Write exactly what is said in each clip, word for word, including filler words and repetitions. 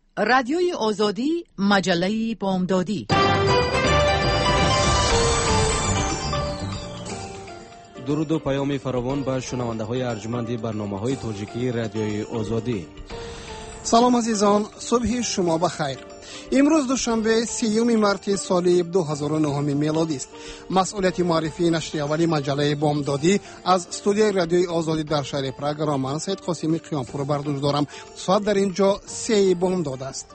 رادیوی آزادی، مجله بامدادی. درود و پیام فراوان به شنونده های ارجمند برنامه های تاجیکی رادیوی آزادی. سلام عزیزان، صبح شما بخیر. امروز دوشنبه سیوم مارس سال دو هزار و نه میلادی است. مسئولیت معرفی نشر اولی مجله بامدادی از استودیوی رادیوی آزادی در شهر پراگ را من سید قاسمی قیامپور بر دوش دارم. ساعت در اینجا سه بامداد است.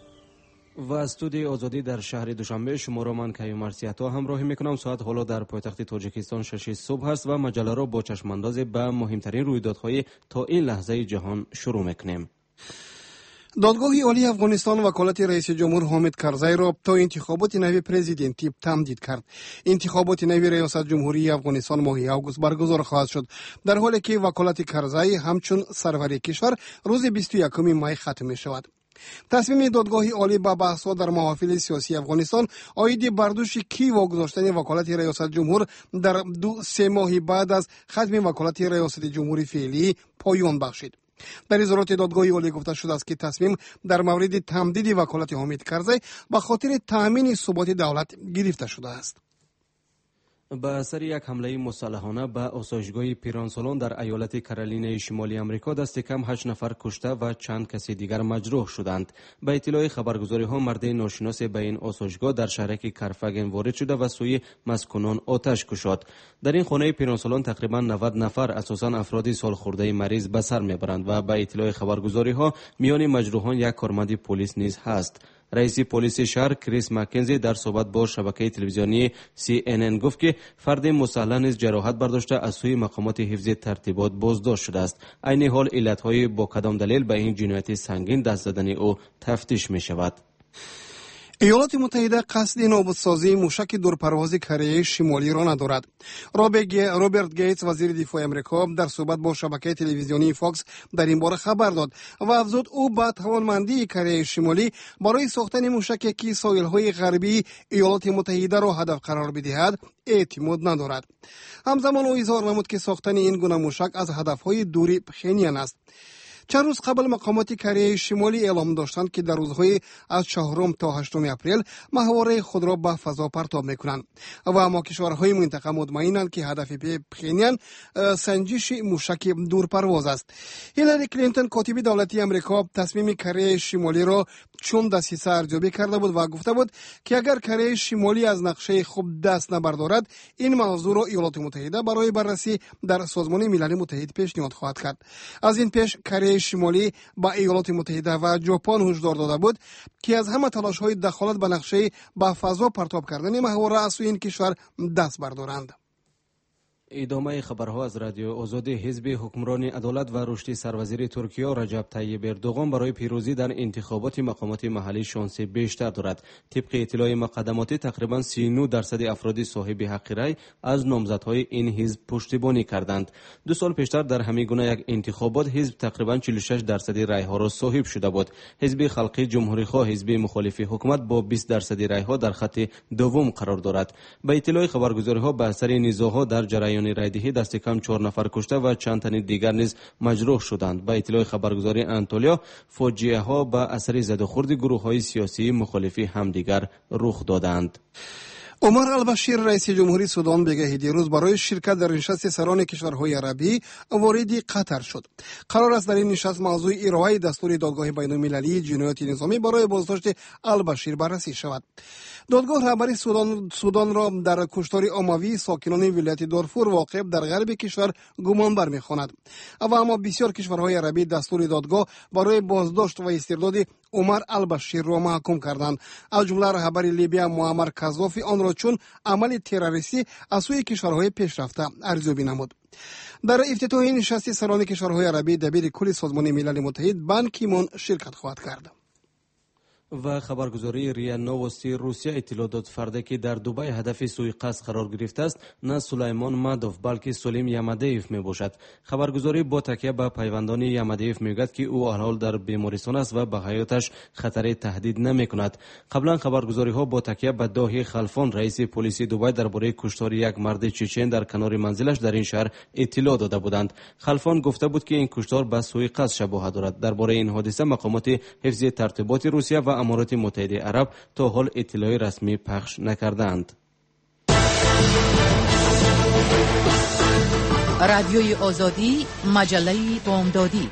و استودیوی آزادی در شهر دوشنبه شما را من کیوم مرسیتا همراهی میکنم. ساعت حالا در پایتخت تاجیکستان شش صبح است و مجله را با چشمانداز به مهمترین رویدادهای تا این لحظه جهان شروع میکنیم. دادگاه عالی افغانستان وکالت رئیس جمهور حامد کرزی را تا انتخابات نوی پرزیدنتی تمدید کرد. انتخابات نوی ریاست جمهوری افغانستان ماه آگوست برگزار خواهد شد، در حالی که وکالت کرزی همچون سروری کشور روز بیست و یکم می ختم می شود. تصمیم دادگاه عالی با بحث‌ها در محافل سیاسی افغانستان عاید برداشت کی واگذاشتن وکالت ریاست جمهور در دو سه ماه بعد از ختم وکالت ریاست جمهوری فعلی پایان بخشید. در اظهارات دادگاه عالی گفته شده است که تصمیم در مورد تمدید وکالت حامد کرزی به خاطر تأمین ثبات دولت گرفته شده است. به اثر یک حمله مسلحانه به آسایشگاه پیرانسالون در ایالت کارولینای شمالی آمریکا دست کم هشت نفر کشته و چند کسی دیگر مجروح شدند. به اطلاع خبرگزاری ها مرد ناشناس به این آسایشگاه در شهرک کارفاگن وارد شده و سوی مسکنان آتش گشاد. در این خانه پیرانسالون تقریبا نود نفر اساساً افراد سالخورده مریض به سر میبرند و به اطلاع خبرگزاری ها میان مجروحان یک کارمند پلیس نیز هست. رئیس پلیس شهر کریس مکنزی در صحبت با شبکه تلویزیونی سی ان ان گفت که فرد مسلح نیز جراحت برداشته از سوی مقامات حفظ ترتیبات بازداشت شده است. عین حال علتهای با کدام دلیل به این جنایت سنگین دست زدن او تفتیش می شود. ایالات متحده قصد نابودسازی موشک دورپرواز کره شمالی را ندارد. روبرت گیتس وزیر دفاع آمریکا در صحبت با شبکه تلویزیونی فاکس در این باره خبر داد و افزود او با توانمندی کره شمالی برای ساختن موشکی که ساحل‌های غربی ایالات متحده را هدف قرار بدهد اعتماد ندارد. همزمان او اظهار نمود که ساختن این گونه موشک از هدف‌های دوری پخینیان است. چند روز قبل مقامات کره شمالی اعلام داشتند که در روزهای از چهارم تا هشتم اپریل ماهواره خود را به فضا پرتاب میکنند و اما کشورهای منطقه مطمئنند که هدف پخینیان سنجش موشک دورپرواز است. هیلاری کلینتون کاتب دولتی آمریکا تصمیم کره شمالی را چون دسیسه ارزیابی کرده بود و گفته بود که اگر کره شمالی از نقشه خوب دست نبردارد این موضوع را ایالات متحده برای بررسی در سازمان ملل متحد پیشنهاد خواهد کرد. از این پیش کره شمالی با ایالات متحده و ژاپن هشدار داده بود که از همه تلاش‌های دخالت به نقشه به فضا پرتاب کردن ماهواره از سوی این کشور دست بردارند. ادامه خبرها از رادیو آزادی. حزب حکمران عدالت و رشد سروزیر ترکیه رجب طیب اردوغان برای پیروزی در انتخابات مقامات محلی شانس بیشتر دارد. طبق اطلاع مقدماتی تقریبا سی و نه درصد افراد صاحب حق رای از نامزدهای این حزب پشتیبانی کردند. دو سال پیشتر در همین گونه یک انتخابات حزب تقریبا چهل و شش درصد رای ها را صاحب شده بود. حزب خلقی جمهوری خواه حزب مخالف حکومت با بیست درصد رای ها در خط دوم قرار دارد. به اطلاع خبرگزاری ها به اثر نزاع‌ها در جریان رایدهی دست کم چهار نفر کشته و چند تن دیگر نیز مجروح شدند. به اطلاع خبرگزاری انطولیا فاجعه ها به اثر زدوخورد گروه های سیاسی مخالفی همدیگر رخ دادند. عمر البشیر رئیس جمهوری سودان بگهی دیروز برای شرکت در نشست سران کشورهای عربی وارد قطر شد. قرار است در این نشست موضوع ارائه دستور دادگاه بین‌المللی جنایات نظامی برای بازداشت البشیر بررسی شود. دادگاه رهبری سودان سودان را در کشتار عمومی ساکنان ولایت دارفور واقع در غرب کشور گمانبر می‌خواند. و اما بسیار کشورهای عربی دستور دادگاه برای بازداشت و استرداد عمر البشیر را محکوم کردند. از جمله رهبر لیبیا معمر قذافی آن را چون عمل تروریستی از سوی کشورهای پیشرفته ارزیابی نمود. در افتتاح نشست سران کشورهای عربی دبیر کل سازمان ملل متحد بان کی مون شرکت خواهد کرد. و خبرگزاری ریا نووستی روسیه اطلاع داد فرده که در دبی هدف سوءقصد قرار گرفته است نه سلیمان مادوف بلکه سلیم یمدیف می باشد. خبرگزاری با تکیه به پیوندان یمدیف میگوید که او الحال در بیمارستان است و به حیاتش خطر تهدید نمی کند. قبلا خبرگزاری ها با تکیه به داهی خلفان رئیس پلیس دبی درباره کشتار یک مرد چچن در کنار منزلش در این شهر اطلاع داده بودند. خلفان گفته بود که این کشتار به سوءقصد شباهت دارد. درباره این حادثه مقامات حفظ ترتیبات روسیه و امارات متحده عرب تا حال اطلاعی رسمی پخش نکردند. رادیوی آزادی، مجله بامدادی.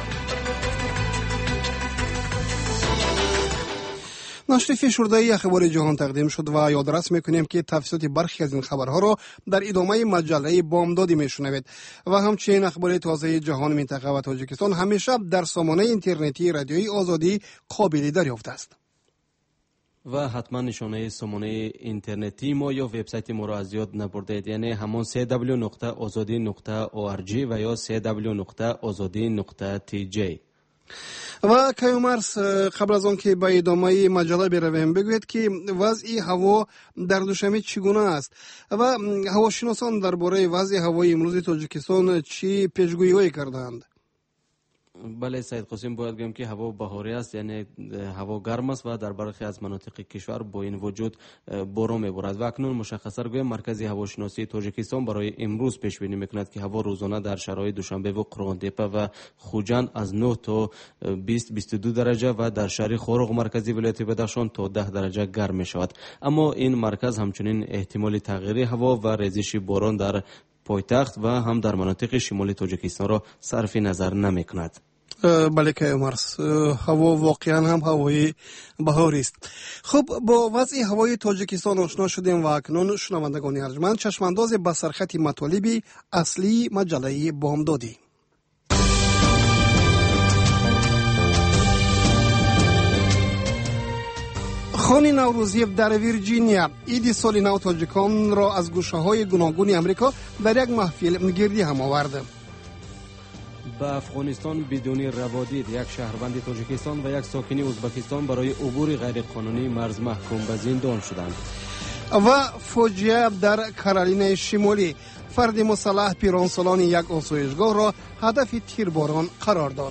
نشر فشرده اخبار جهان تقدیم شد و یادرس میکنیم که تفصیلات برخی از این خبرها را در ادامه مجله بامدادی میشنوید و همچنین اخبار تازه جهان، منطقه و تاجیکستان همیشه در سامانه اینترنتی رادیوی آزادی قابل دریافت است. و حتما نشانه سامانه اینترنتی ما یا وبسایت ما را از یاد نبردید، یعنی همان سی دبلیو نقطه آزادی نقطه او ار جی و یا سی دبلیو نقطه آزادی نقطه تی جی. و کیومرس، قبل از آن که به ادامه مجله برویم بگوید که وضع هوا در دوشنبه چگونه است و هواشناسان درباره وضع هوای امروز تاجیکستان چی پیشگویی کردند؟ بله سید قاسم، باید بگم که هوا بهاری است، یعنی هوا گرم است و در برخی از مناطق کشور با این وجود باران میبارد و اکنون مشخصا گویم مرکز هواشناسی تاجیکستان برای امروز پیش بینی میکند که هوا روزانه در شهرهای دوشنبه و قرغانتپه و خوجند از نه تا بیست بیست و دو درجه و در شهر خوروغ مرکزی ولایت بدخشان تا ده درجه گرم می شود. اما این مرکز همچنین احتمال تغییر هوا و ریزش باران در پایتخت و هم در مناطق شمالی تاجیکستان را صرف نظر نمی کند. بله که مرس، هوا واقعا هم هوای بهاری است. خب با وضع هوای تاجیکستان آشنا شدیم و اکنون شنوندگان ارجمند چشمانداز به سرخط مطالب اصلی مجله بامدادی. خان نوروزی در ویرجینیا عید سال نو تاجیکان را از گوشه‌های گوناگون امریکا در یک محفل گردی هم آورد. به افغانستان بدون روادید یک شهروند تاجیکستان و یک ساکن ازبکستان برای عبور غیرقانونی مرز محکوم به زندان شدند. و فوجیه در کارولینای شمالی، فرد مسلح پیرانسالان یک آسایشگاه را هدف تیرباران قرار داد.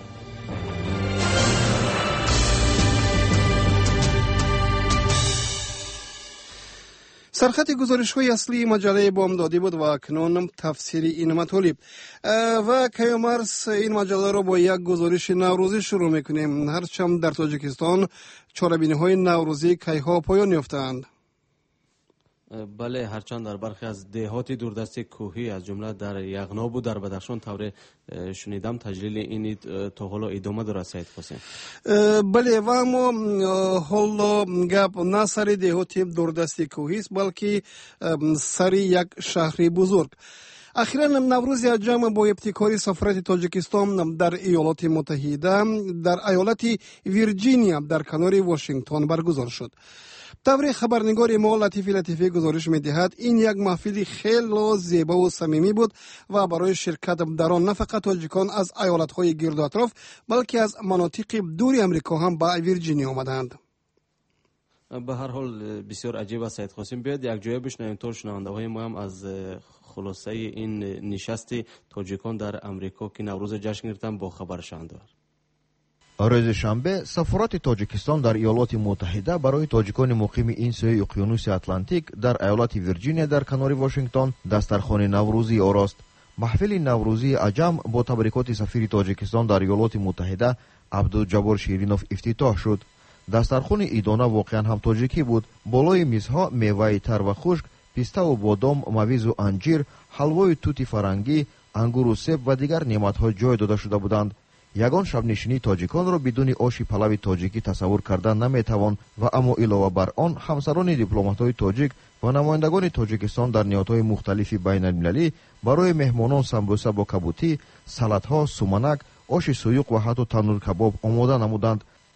سرخط گزارش های اصلی مجله بامدادی بود و اکنون تفسیر این مطالب. و کیومرس، این مجله را با یک گزارش نوروزی شروع میکنیم. هرچند در تاجیکستان چاره‌بینی های نوروزی کیها پایان یافتند. بله، هرچند در برخی از دهات دوردست کوهی از جمله در یغناب و در بدخشان طور شنیدم تجلیل این تا حالا ادامه دارد سید قاسم. بله، و اما حالا گپ نه سر دهات دوردست کوهی است بلکه سر یک شهر بزرگ. اخیراً نوروز عجم با ابتکار سفارت تاجیکستان در ایالات متحده در ایالت ویرجینیا در کنار واشنگتن برگزار شد. طور خبرنگار ما لطیفی لطیفی گزارش می‌دهد این یک محفل خیلی زیبا و صمیمی بود و برای شرکت در آن نه فقط تاجیکان از ایالت‌های گرد و اطراف بلکه از مناطق دور امریکا هم به ویرجینیا آمدند. به هر حال بسیار عجیب است سید قاسم. بیاید یک جای بشنویم تا شنونده‌های ما هم از خلاصه این نشست تاجیکان در امریکا که نوروز جشن گرفتن با خبر شوند. روز شنبه سفارت تاجیکستان در ایالات متحده برای تاجیکان مقیم این سوی اقیانوس اتلانتیک در ایالت ویرجینیا در کنار واشنگتن دسترخوان نوروزی آراست. محفل نوروزی عجم با تبریکات سفیر تاجیکستان در ایالات متحده عبدالجبار شیرینوف افتتاح شد. دسترخوان ایدانه واقعا هم تاجیکی بود. بالای میزها میوه تر و خشک، پیسته و بادام، مویز و انجیر، حلوای توت فرنگی، انگور و سیب و دیگر نعمت‌ها جای داده شده بودند. یگان شبنشینی تاجیکان را بدون آش پلو تاجیکی تصور کردن نمیتوان و اما علاوه بر آن همسران دیپلمات‌های تاجیک و نمایندگان تاجیکستان در نهادهای مختلف بین المللی برای مهمانان سمبوسه با کبوتی، سالادها، سومنک، آش سویوق و حتی تنور کباب آماده نمودند.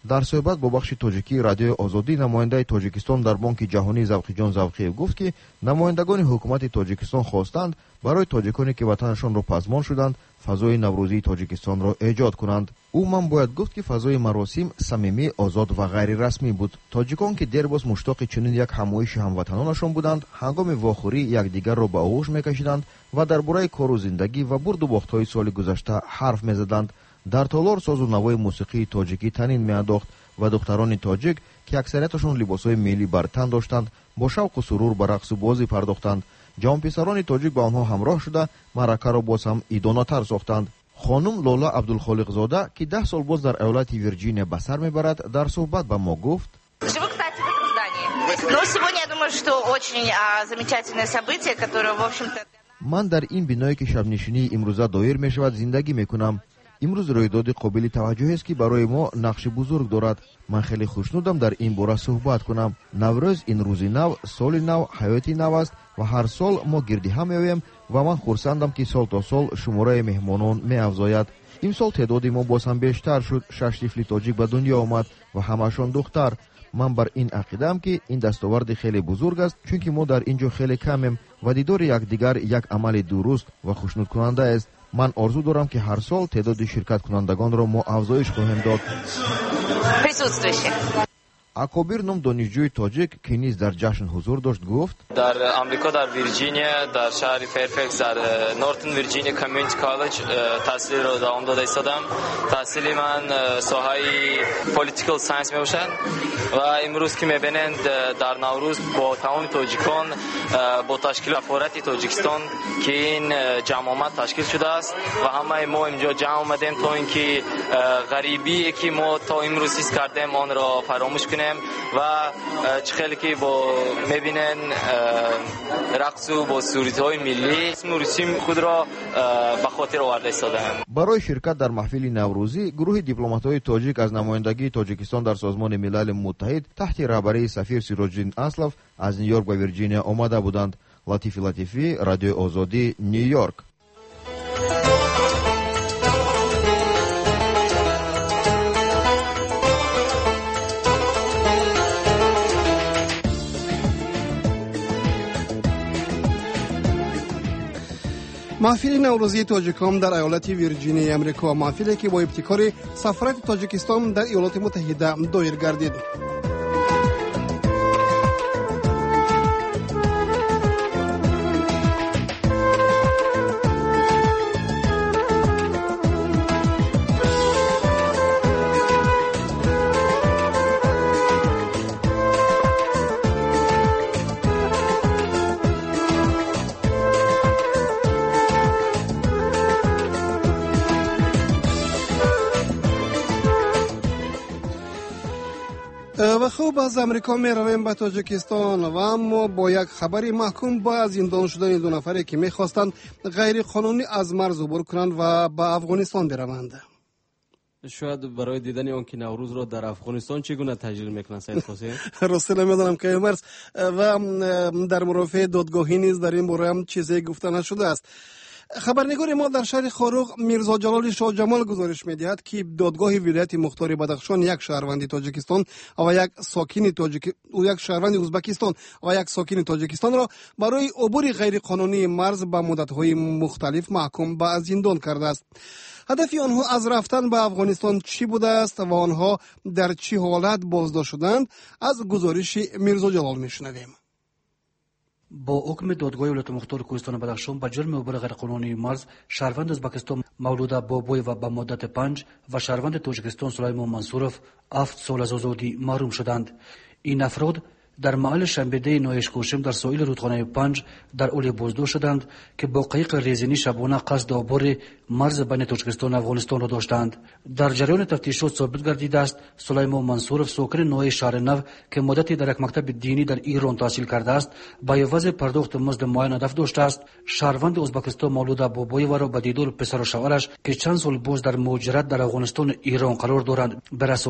дар суҳбат бо бахши тоҷикии радиои озодӣ намояндаи тоҷикистон дар бонки ҷаҳонӣ завқиҷон завқиев гуфт ки намояндагони ҳукумати тоҷикистон хостанд барои тоҷиконе ки ватанашонро пазмон шуданд фазои наврӯзии тоҷикистонро эҷод кунанд. умуман бояд гуфт ки фазои маросим самимӣ, озод ва ғайрирасмӣ буд. тоҷикон ки дербоз муштоқи чунин як ҳамоиши ҳамватанонашон буданд, ҳангоми вохӯрӣ якдигарро ба оғӯш мекашиданд ва дар бораи кору зиндагӣ ва бурду бохтҳои соли гузашта ҳарф мезаданд. дар толор созу навои мусиқии тоҷикӣ танин меандохт ва духтарони тоҷик ки аксарияташон либосҳои миллӣ бар тан доштанд, бо шавқу сурур ба рақсу бозӣ пардохтанд. ҷавонписарони тоҷик ба онҳо ҳамроҳ шуда маъракаро боз ҳам идонатар сохтанд. хонум Лола Абдулхолиқзода ки даҳ сол боз дар айолати Вирҷиния ба сар мебарад, дар суҳбат ба мо гуфт: Живу, кстати, в этом здании. Но сегодня я думаю, что очень а, замечательное событие, которое, в общем-то... ман дар ин биное ки шабнишинии имрӯза доир мешавад зиндагӣ мекунам. имрӯз рӯйдоди қобили таваҷҷӯҳест ки барои мо нақши бузург дорад. ман хеле хушнудам дар ин бора суҳбат кунам. наврӯз ин рӯзи нав, соли нав, ҳаёти нав аст ва ҳар сол мо гирди ҳам меоем ва ман хурсандам ки сол то сол шумораи меҳмонон меафзояд. имсол теъдоди мо боз ҳам бештар шуд. шаш тифли тоҷик ба дунё омад ва ҳамаашон духтар. ман бар ин ақидаам ки ин дастоварди хеле бузург аст, чунки мо дар ин ҷо хеле камем ва дидори якдигар як амали дуруст ва хушнудкунанда аст. ман орзу дорам ки ҳар сол теъдоди ширкаткунандагонро мо афзоиш хоҳем дод. акобир ном донишҷӯи тоҷик ки низ дар ҷашн ҳузур дошт гуфт: дар амрико дар Вирҷиния дар шаҳри Фэрфекс дар Нортон Вирҷиния Community College таҳсилро давом дода истодам. таҳсили ман соҳаи Political Science мебошад ва имрӯз ки мебинед дар Наврӯз бо тамоми тоҷикон бо ташкил сафорати Тоҷикистон ки ин ҷамъомад ташкил шудааст ва ҳамаи мо инҷо ҷамъ омадем то ин ки ғарибие ки мо то имрӯз ҳис кардем онро фаромӯш кунем ва чӣ хеле ки бо мебинен рақсу бо суритҳои миллӣ исму русими худро ба хотир оварда истодем. барои ширкат дар маҳфили наврӯзӣ гурӯҳи дипломатҳои тоҷик аз намояндагии тоҷикистон дар созмони милали муттаҳид таҳти раҳбарии сафир Сироҷиддин Аслов аз Нью-Йорк ба Вирҷиния омада буданд. Латифи Латифӣ, Радиои Озодӣ, Нью-Йорк. маҳфили наврӯзии тоҷикон дар айолати Вирҷинияи амрико, маҳфиле ки бо ибтикори сафарати Тоҷикистон дар Иёлоти Муттаҳида доир гардид. ва хуб аз амрико меравем ба тоҷикистон ва аммо бо як хабари маҳкум ба зиндон шудани ду нафаре ки мехостанд ғайриқонунӣ аз марз убур кунанд ва ба Афғонистон бираванд. шояд барои дидани он ки наврӯзро дар Афғонистон чӣ гуна таҷлил мекунад Саид Хосин? росте намедонам ки марз ва дар мурофиаи додгоҳӣ низ дар ин бора чизе гуфта нашудааст. خبرنگار ما در شهر خاروق میرزا جلال شاه جمال گزارش می‌دهد که دادگاه ولایت مختار بدخشان یک شهروند تاجیکستان و یک ساکن تاجیک و یک شهروند ازبکستان و یک ساکن تاجیکستان را برای عبور غیر قانونی مرز به مدت‌های مختلف محکوم به زندان کرده است. هدف آنها از رفتن به افغانستان چی بوده است و آنها در چه حالت بازداشت شدند؟ از گزارش میرزا جلال میشنویم. با حکم دادگاه ولایت مختار کوهستان بدخشان به جرم عبور غیرقانونی مرز شهروند ازبکستان مولوده بابوی و به مدت پنج و شهروند تاجیکستان سلیمان منصورов هفت سال از آزادی محروم شدند. این افراد در محل شنبه‌ده نایشکوشم در ساحل رودخانه پنج در اولی بازداشت شدند که با قایق ریزنی شبانه قصد عبور مرز بین تاجیکستان و افغانستان را داشتند. در جریان تفتیشات ثابت گردیده است سلیمان منصورов ساکن نوع شهر نو که مدتی در یک مکتب دینی در ایران تحصیل کرده است با عوض پرداخت مزد معین هدف داشته است شهروند ازبکستان مولود بابوی را به دیدار پسر و شوهرش که چند سال باز در مهاجرت در افغانستان ایران قرار دارند برساند.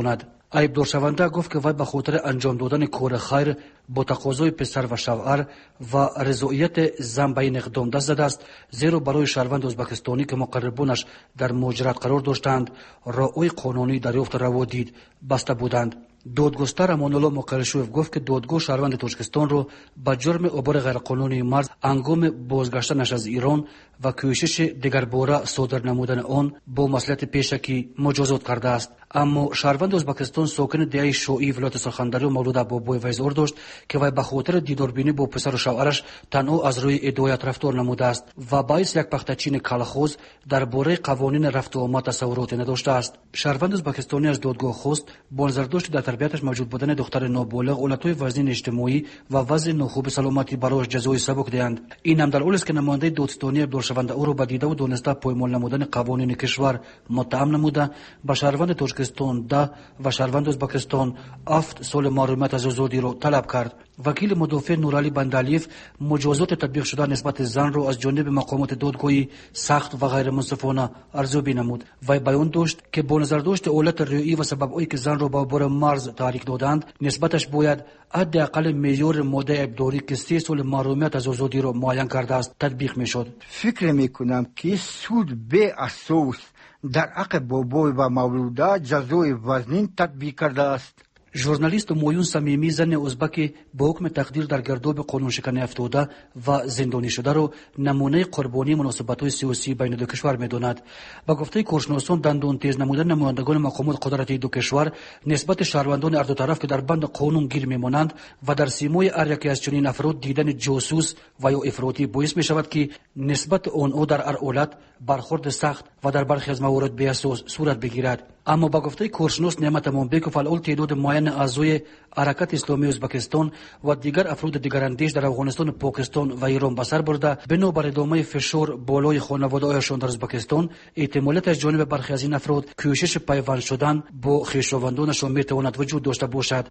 айбдоршаванда гуфт ки вай ба хотири анҷом додани кори хайр бо тақозои писар ва шавъар ва ризоияти зан ба ин иқдом даст задааст, зеро барои шаҳрванди ӯзбекистонӣ ки муқаррибонаш дар муҳоҷират қарор доштанд, роҳҳои қонунии дарёфти раводид баста буданд. додгӯстар Амонулло Муқарришӯев гуфт ки додгоҳ шаҳрванди Тоҷикистонро ба ҷурми обори ғайрқонунии марз ҳангоми бозгаштанаш аз Ирон ва кӯшиши дигарбора содир намудани он бо маслиҳати пешакӣ муҷозот кардааст. аммо шаҳрванди Ӯзбекистон сокини диҳаи Шоии вилояти Сурхандарё Мавлуда Бобоева изҳор дошт ки вай ба хотири дидорбинӣ бо писару шавъараш танҳо аз рӯи идоят рафтор намудааст ва баъис як пахтачини калхоз дар бораи қавонини рафту омад тасаввуроте надоштааст. шаҳрванди ӯзбекистонӣ аз додгоҳ хост бо назардошти дар тарбияташ мавҷуд будани духтари ноболиғ ҳолатҳои вазнини иҷтимоӣ ва вазъи нохуби саломатӣ барояш ҷазои сабук диҳанд. ин ҳам дар ҳолест ки намояндаи додстонӣ абдоршаванда ӯро ба дидаву дониста поймол намудани қавонини кишвар муттаҳам намуда ба шаҳрванди Тоҷикистон да ва шаҳрванди Ӯзбекистон афт соли маҳрумият аз озодиро талаб кард. вакили мудофиъ Нуралӣ Бандалиев муҷозоти татбиқшуда нисбати занро аз ҷониби мақомоти додгоҳӣ сахт ва ғайримунсифона арзёбӣ намуд. вай баён дошт ки бо назардошти ҳолати рӯӣ ва сабабҳое ки занро ба обори марз таҳрик доданд, нисбаташ бояд ҳадди аққали меъёри моддаи айбдорӣ ки се соли маҳрумият аз озодиро муайян кардааст татбиқ мешуд. фикр мекунам ки суд беасос дар ҳаққи Бобоев ва Мавлуда ҷазои вазнин татбиқ кардааст. журналисту Моюн Самимӣ зани ӯзбаки бо ҳукми тақдир дар гардоби қонуншиканӣ афтода ва зиндонишударо намунаи қурбонии муносибатҳои сиёсии байни ду кишвар медонад. ба гуфтаи коршиносон дандонтез намудани намояндагони мақомоти қудратии ду кишвар нисбати шаҳрвандони ҳарду тараф ки дар банди қонун гир мемонанд ва дар симои ҳар яке аз чунин афрод дидани ҷосус ва ё ифротӣ боис мешавад ки нисбати онҳо дар ҳар ҳолат бархурди сахт ва дар бархе аз маворид беасос сурат бигирад. аммо ба гуфтаи коршинос Неъмат Амонбеков алол теъдоди муайяни аъзои ҳаракати исломии Ӯзбекистон ва дигар афроди дигарандеш дар Афғонистон, Покистон ва Ирон ба сар бурда, бино бар идомаи фишор болои хонаводаҳояшон дар Ӯзбекистон, эҳтимолият аз ҷониби бархе аз ин афрод кӯшиши пайванд шудан бо хешовандонашон метавонад вуҷуд дошта бошад.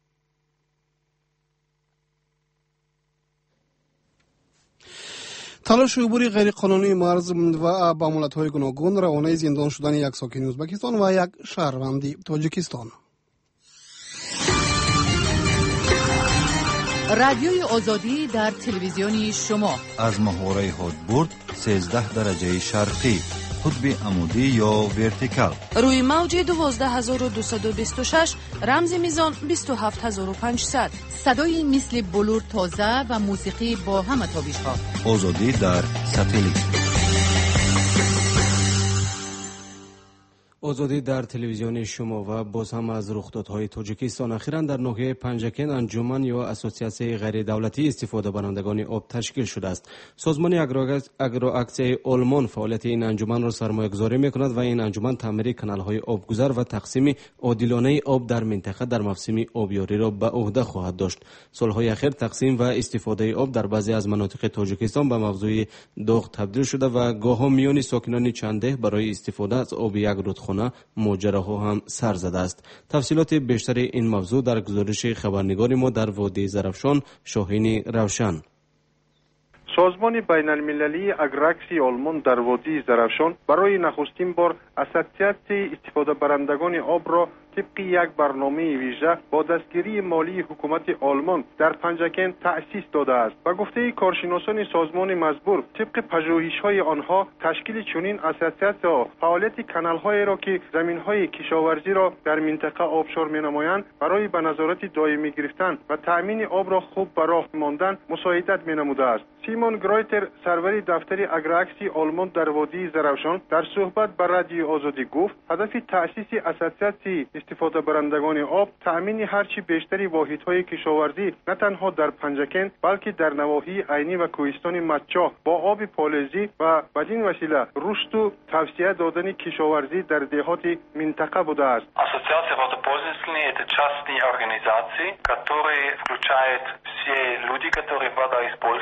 талоши убури ғайриқонунии марз ва ба муллатҳои гуногун равонаи зиндон шудани як сокини Ӯзбекистон ва як шаҳрванди Тоҷикистон. رادیوی آزادی در تلویزیونی شما از محوره هدبرد سیزده درجه شرقی قطب عمودی یا ورتیکال روی موج دوازده هزار و دویست و بیست و شش رمز میزان بیست و هفت هزار و پانصد صدای مثل بلور تازه و موسیقی با همه تابش‌ها. آزادی در ساتلیت. آزادی در تلویزیون شما و باز هم از رخدادهای تاجیکستان. اخیراً در ناحیه پنجکن انجمن یا اسوسیاسیون غیر دولتی استفاده برندگان آب تشکیل شده است. سازمان اگرواکسیای آلمان فعالیت این انجمن را سرمایه‌گذاری می‌کند و این انجمن تعمیر کانال‌های آبگذر و تقسیم عادلانه آب در منطقه در موسم آبیاری را به عهده خواهد داشت. سال‌های اخیر تقسیم و استفاده آب در بعضی از مناطق تاجیکستان به موضوع داغ تبدیل شده و گاه‌ها میان ساکنان چنده برای استفاده از آب یک رودخانه ماجراها هم سر زده است. تفصیلات بیشتر این موضوع در گزارش خبرنگار ما در وادی زرافشان شاهین روشن. سازمان بین المللی اگرواکسی آلمان در وادی زرافشان برای نخستین بار اسوسیاسیون استفاده برندگان آب را طبق یک برنامه ویژه با دستگیری مالی حکومت آلمان در پنجکن تأسیس داده است. با گفته کارشناسان سازمان مزبور، طبق پژوهش‌های آنها تشکیل چنین اسوسیاسیون فعالیت کانال‌هایی را که زمین‌های کشاورزی را در منطقه آبشار می‌نمایند برای به نظارت دائمی گرفتن و تأمین آب را خوب به راه ماندن مساعدت می‌نموده است. سیمون گرایتر سروری دفتر اگرواکسی آلمان در وادی زرافشان در صحبت با رادیو آزادی گفت هدف تأسیس اسوسیاسیون استفاده برندگان آب تأمین هرچی بیشتری واحدهای کشاورزی نه تنها در پنجکن بلکه در نواحی عینی و کوهستان مچاه با آب پالزی و بدین وسیله رشد و توسعه دادن کشاورزی در دهات منطقه بوده است. Ассоциация водопользователей – это частные организации, которые включают все люди, которые воду используют. Это в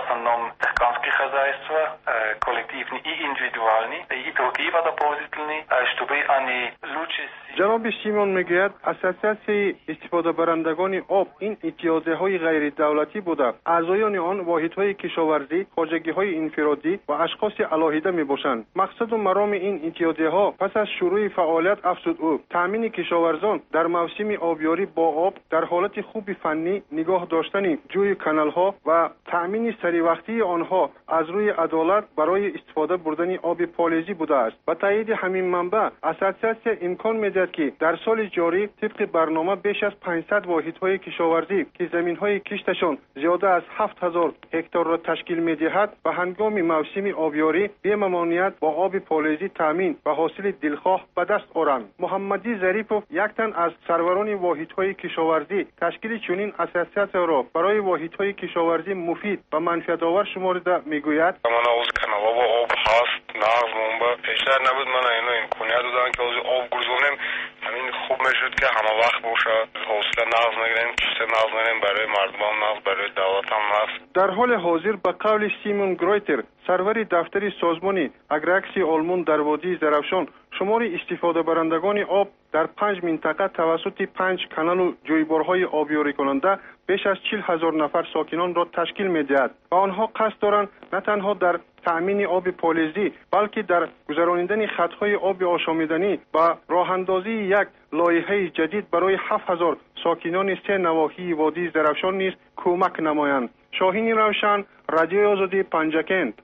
основном техганских хозяйства, коллективные и индивидуальные, и другие водопользовательные, чтобы они лучше... جناب سیمون میگوید اساسیه استفاده برندگان آب این اتحادیه‌های غیر دولتی بوده. اعضایان آن واحدهای کشاورزی، خواجگی‌های انفرادی و اشخاص علاهیده میباشند. مقصد و مرام این اتحادیه‌ها پس از شروع فعالیت افزود او تامین کشاورزان در موسم آبیاری با آب در حالت خوب فنی نگاه داشتن جوی کانال‌ها و تامین سری وقتی آنها از روی عدالت برای استفاده بردن آب پالیزی بوده است. و تایید همین منبع اساسیه امکان می‌دهد که در سال جاری طبق برنامه بیش از پانصد واحدهای کشاورزی که زمین‌های کشتشان زیاده از هفت هزار هکتار را تشکیل می‌دهد و هنگام موسم آبیاری بی ممانعت با آب پالیزی تامین و حاصل دلخواه به دست آورند. محمدی ظریفوف یک تن از سروران واحدهای کشاورزی تشکیل چنین اساسیت را برای واحدهای کشاورزی مفید و منفعت‌آور شمرده می‌گوید: من از کانال و آب هست نقض منبع پیشتر نبود، من اینو امکانیت دادن که از آب گذاریم همین خوب میشد که همه وقت باشه، حوصله نقض نگیریم، کشته نقض نگیریم، برای مردم هم نقض، برای دولت هم نقض. در حال حاضر به قول سیمون گرویتر سرور دفتر سازمان اگراکسی آلمان در وادی زرافشان شمار استفاده برندگان آب در پنج منطقه توسط پنج کانال و جویبارهای آبیاری کننده بیش از چهل هزار نفر ساکنان را تشکیل می‌دهد و آنها قصد دارند نه تنها در تأمین آب پالیزی بلکه در گذراندن خطهای آب آشامیدنی و راه اندازی یک لایحه جدید برای هفت هزار ساکنان سه نواحی وادی زرافشان نیز کمک نمایند. شاهین روشن، رادیو آزادی پنجکند.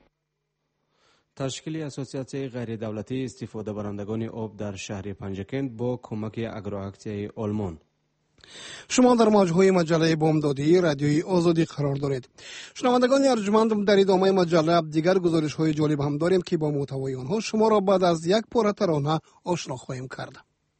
تشکیل اساسیاسیون غیر دولتی استفاده برندگان آب در شهر پنجکند با کمک اگرواکسی آلمان. شما در موجهای مجله بامدادی رادیوی آزادی قرار دارید. شنوندگان ارجمند، در ادامه مجله دیگر گزارش‌های جالب هم داریم که با محتوای آنها شما را بعد از یک پاره ترانه آشنا خواهیم کرد.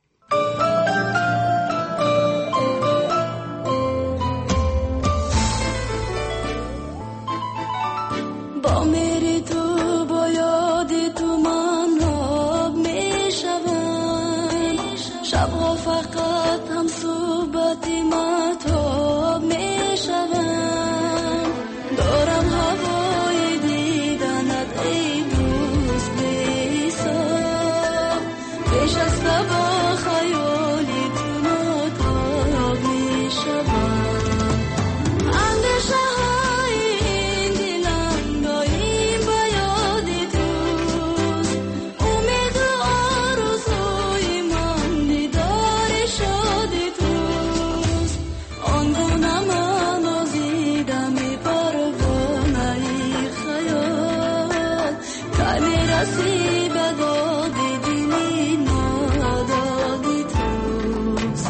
با میری تو با یادی تو من آب میشوم، شبها فقط هم صحبتی مهتاب میشوم، دارم هوای دیدنت ای دوست بی‌حساب، پیش از با خیالی تو ناتاب میشوم، اندیشه های این دلم دایم با یادی توست، امید و آرزوی من دیدار شادی توست، آنگونه من آزیدم ای پروانه ای خیال، که میرسی به دادی دلی نادادی توست.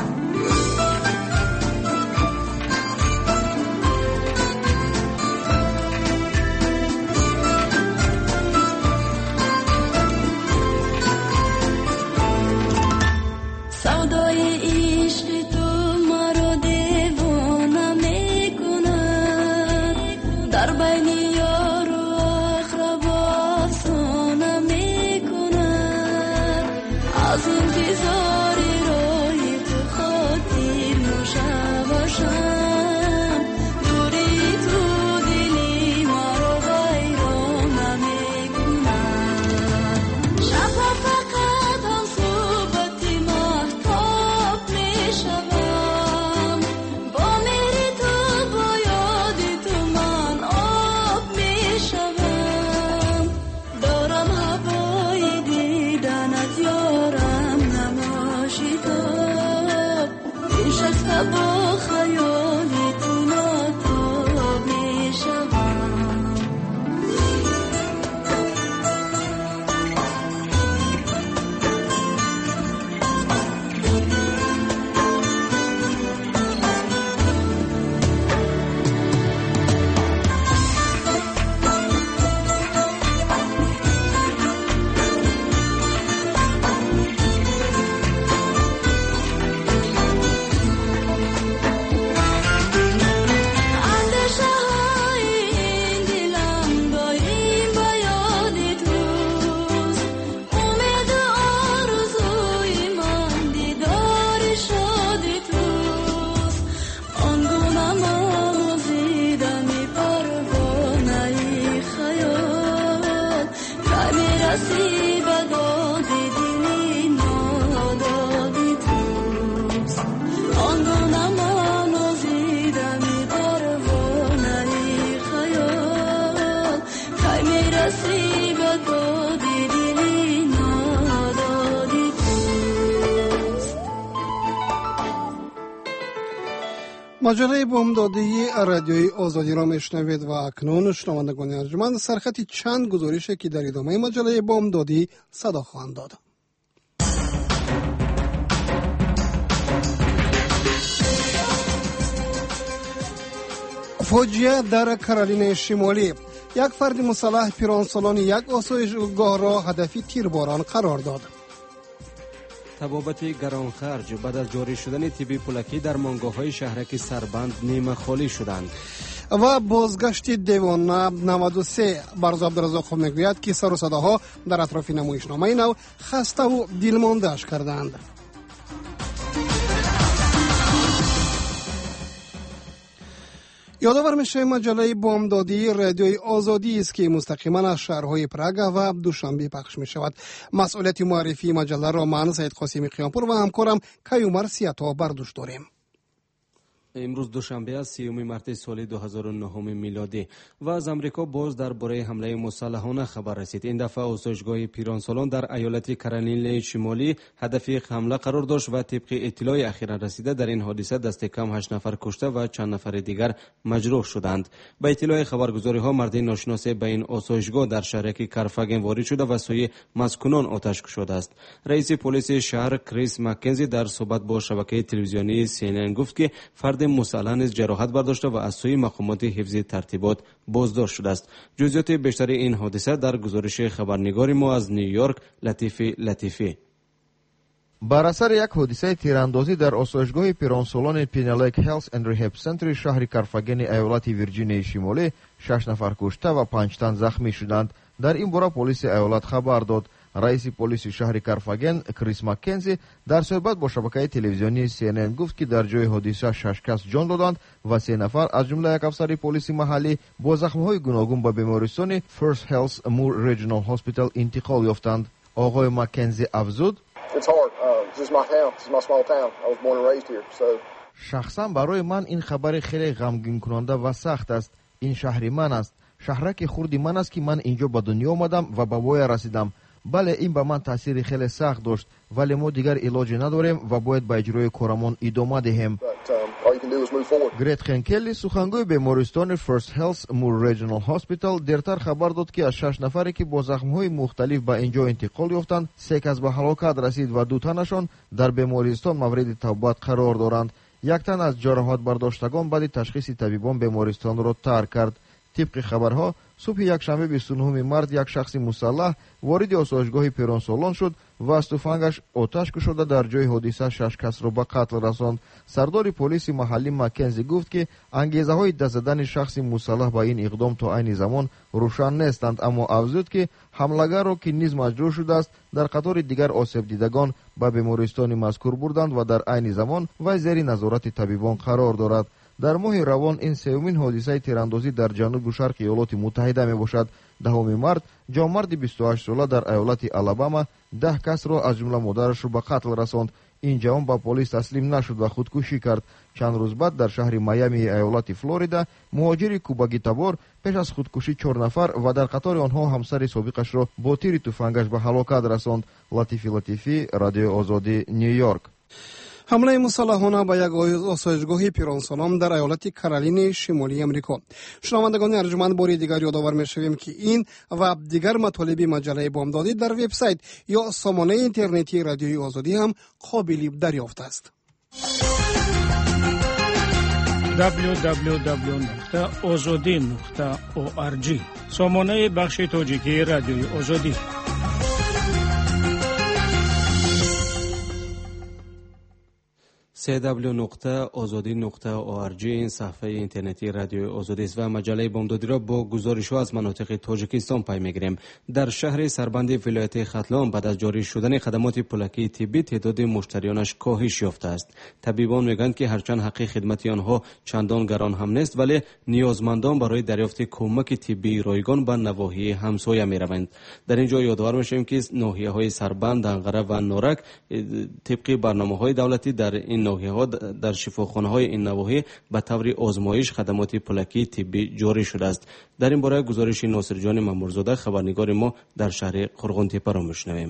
سودای عشق تو مرا دیوانه میکند، در بین یار و اقربا افسانه میکند، از انتظار راهی تو خاطر نشوشم، دوری تو دلی مرا ویرانه میکند، شبها فقط هم صحبتی مهتاب میشوم، با میری تو با یادی تو من آب میشوم، دارم هوای دیدنت یارم نماشیداب، پیش از با خیالی تو ناتاب میشوم. رسی به داد دلی نادادی توست آنگونه من آزیدمی پروانه خیال کی میرسی به داد دلی نادادی توست. مجله بامدادی رادیوی آزادی را میشنوید و اکنون شنوندگان ارجمند سرخط چند گزارشی که در ادامه مجله بامدادی صدا خواهند داد. فوجیه در کارولین شمالی، یک فرد مسلح پیرانسالان یک آسایشگاه را هدف تیرباران قرار داد. تبابت گرانخرج بعد از جاری شدن تیبی پولکی در مانگاه‌های شهرک سربند نیمه خالی شدند. و بازگشت دیوان نود و سه برز عبدالرزاق میگوید که سر و صداها در اطراف نمایشنامه نو خسته و دلمانده‌اش کردند. یادآور میشه مجله بامدادی رادیوی آزادی است که مستقیما از شهرهای پراگ و دوشنبه پخش می شود. مسئولیت معرفی مجله را من سید قاسمی قیامپور و همکارم کیومر سیاتا بر دوش داریم. امروز دوشنبه است، سیوم مارس سال دو هزار و نه میلادی و از امریکا باز درباره حمله مسلحانه خبر رسید. این دفعه آسایشگاه پیرانسالان در ایالت کارولین شمالی هدف حمله قرار داشت و طبق اطلاع اخیرا رسیده در این حادثه دست کم هشت نفر کشته و چند نفر دیگر مجروح شدند. به اطلاع خبرگزاری ها مرد ناشناس به این آسایشگاه در شهرک کارفاگن وارد شده و سوی مسکونان آتش گشوده است. رئیس پلیس شهر کریس مکنزی در صحبت با شبکه تلویزیونی سی ان ان گفت که فرد مسلح نیز جراحت برداشته و از سوی مقامات حفظی ترتیبات بازداشت شده است. جزئیات بیشتر این حادثه در گزارش خبرنگار ما از نیویورک لطیفی لطیفی. بر اثر یک حادثه تیراندازی در آسایشگاه پیرانسالان پینلک هلث اند ریهاب سنتر شهر کارفاگن ایالت ویرجینیا شمالی شش نفر کشته و پنج تن زخمی شدند. در این باره پلیس ایالت خبر داد. رئیس پلیس شهر کارفاگن کریس مکنزی در صحبت با شبکه تلویزیونی سی ان ان گفت که در جای حادثه شش کس جان دادند و سه نفر از جمله یک افسر پلیس محلی با زخم‌های گوناگون به بیمارستان فرست هلث مور ریجنال هاسپیتال انتقال یافتند. آقای مکنزی افزود: شخصا برای من این خبر خیلی غمگین کننده و سخت است. این شهر من است، شهرک خرد من است که من اینجا به دنیا آمدم و به وای رسیدم. بله، این به من تاثیر خیلی سخت داشت، ولی ما دیگر علاج نداریم و باید به اجرای کارمان ادامه دهیم. گریت خنکلی سخنگوی بیمارستان فرست هلث مور ریجنال هاسپیتال دیرتر خبر داد که از شش نفری که با زخم‌های مختلف به اینجا انتقال یافتند، سه کس به هلاکت رسید و دو تنشان در بیمارستان مورد توبت قرار دارند. یک تن از جراحت برداشتگان بعد تشخیص طبیبان بیمارستان را ترک کرد. طبق خبرها صبح یکشنبه بیست و نه مارس یک شخص مسلح وارد آسایشگاه پیرانسالان شد و از تفنگش آتش کشیده در جای حادثه شش کس را به قتل رساند. سردار پلیس محلی مکنزی گفت که انگیزه های دست زدن شخص مسلح با این اقدام تا عین زمان روشن نیستند، اما افزود که حملگر را که نیز مجروح شده است در قطار دیگر آسیب دیدگان به بیمارستان مذکور بردند و در عین زمان وی زیر نظارت طبیبان قرار دارد. در ماه روان این سومین حادثه تیراندازی در جنوب و شرق ایالات متحده می باشد. دهم مارس جوانمرد بیست و هشت ساله در ایالت آلاباما ده کس را از جمله مادرش را به قتل رساند. این جوان با پلیس تسلیم نشد و خودکشی کرد. چند روز بعد در شهر میامی ایالت فلوریدا مهاجر کوباگی تبار پیش از خودکشی چهار نفر و در قطار آنها همسر سابقش را با تیر تفنگش به هلاکت رساند. لطیفی لطیفی، رادیو آزادی، نیویورک. حمله مسلحانه به یک آسایشگاه پیرانسالان در ایالت کارولین شمالی امریکا. شنوندگان ارجمند، بار دیگر یادآور می‌شویم که این و دیگر مطالب مجله بامدادی در وبسایت یا سامانه اینترنتی رادیوی آزادی هم قابل دریافت است. دبلیو دبلیو دبلیو نقطه آزادی نقطه او آر جی سامانه بخش تاجیکی رادیوی آزادی. سی دبلیو نقطه آزادی نقطه او آر جی این صفحه اینترنتی رادیو آزادی است و مجله بامدادی را با گزارش‌ها از مناطق تاجیکستان پی می‌گیریم. در شهر سربند ولایت ختلان بعد از جاری شدن خدمات پولکی طبی تعداد مشتریانش کاهش یافته است. طبیبان میگویند که هرچند حق خدمت آنها چندان گران هم نیست ولی نیازمندان برای دریافت کمک طبی رایگان به نواحی همسایه می‌روند. در اینجا یادآور می‌شویم که ناحیه‌های سربند، دنقره و نورک طبق برنامه‌های دولتی در این ناحیه‌ها در شفاخانه‌های این نواحی به طور آزمایش خدمات پولکی طبی جاری شده است. در این باره گزارش ناصر جان مامورزاده خبرنگار ما در شهر قرغن‌تپه را میشنویم.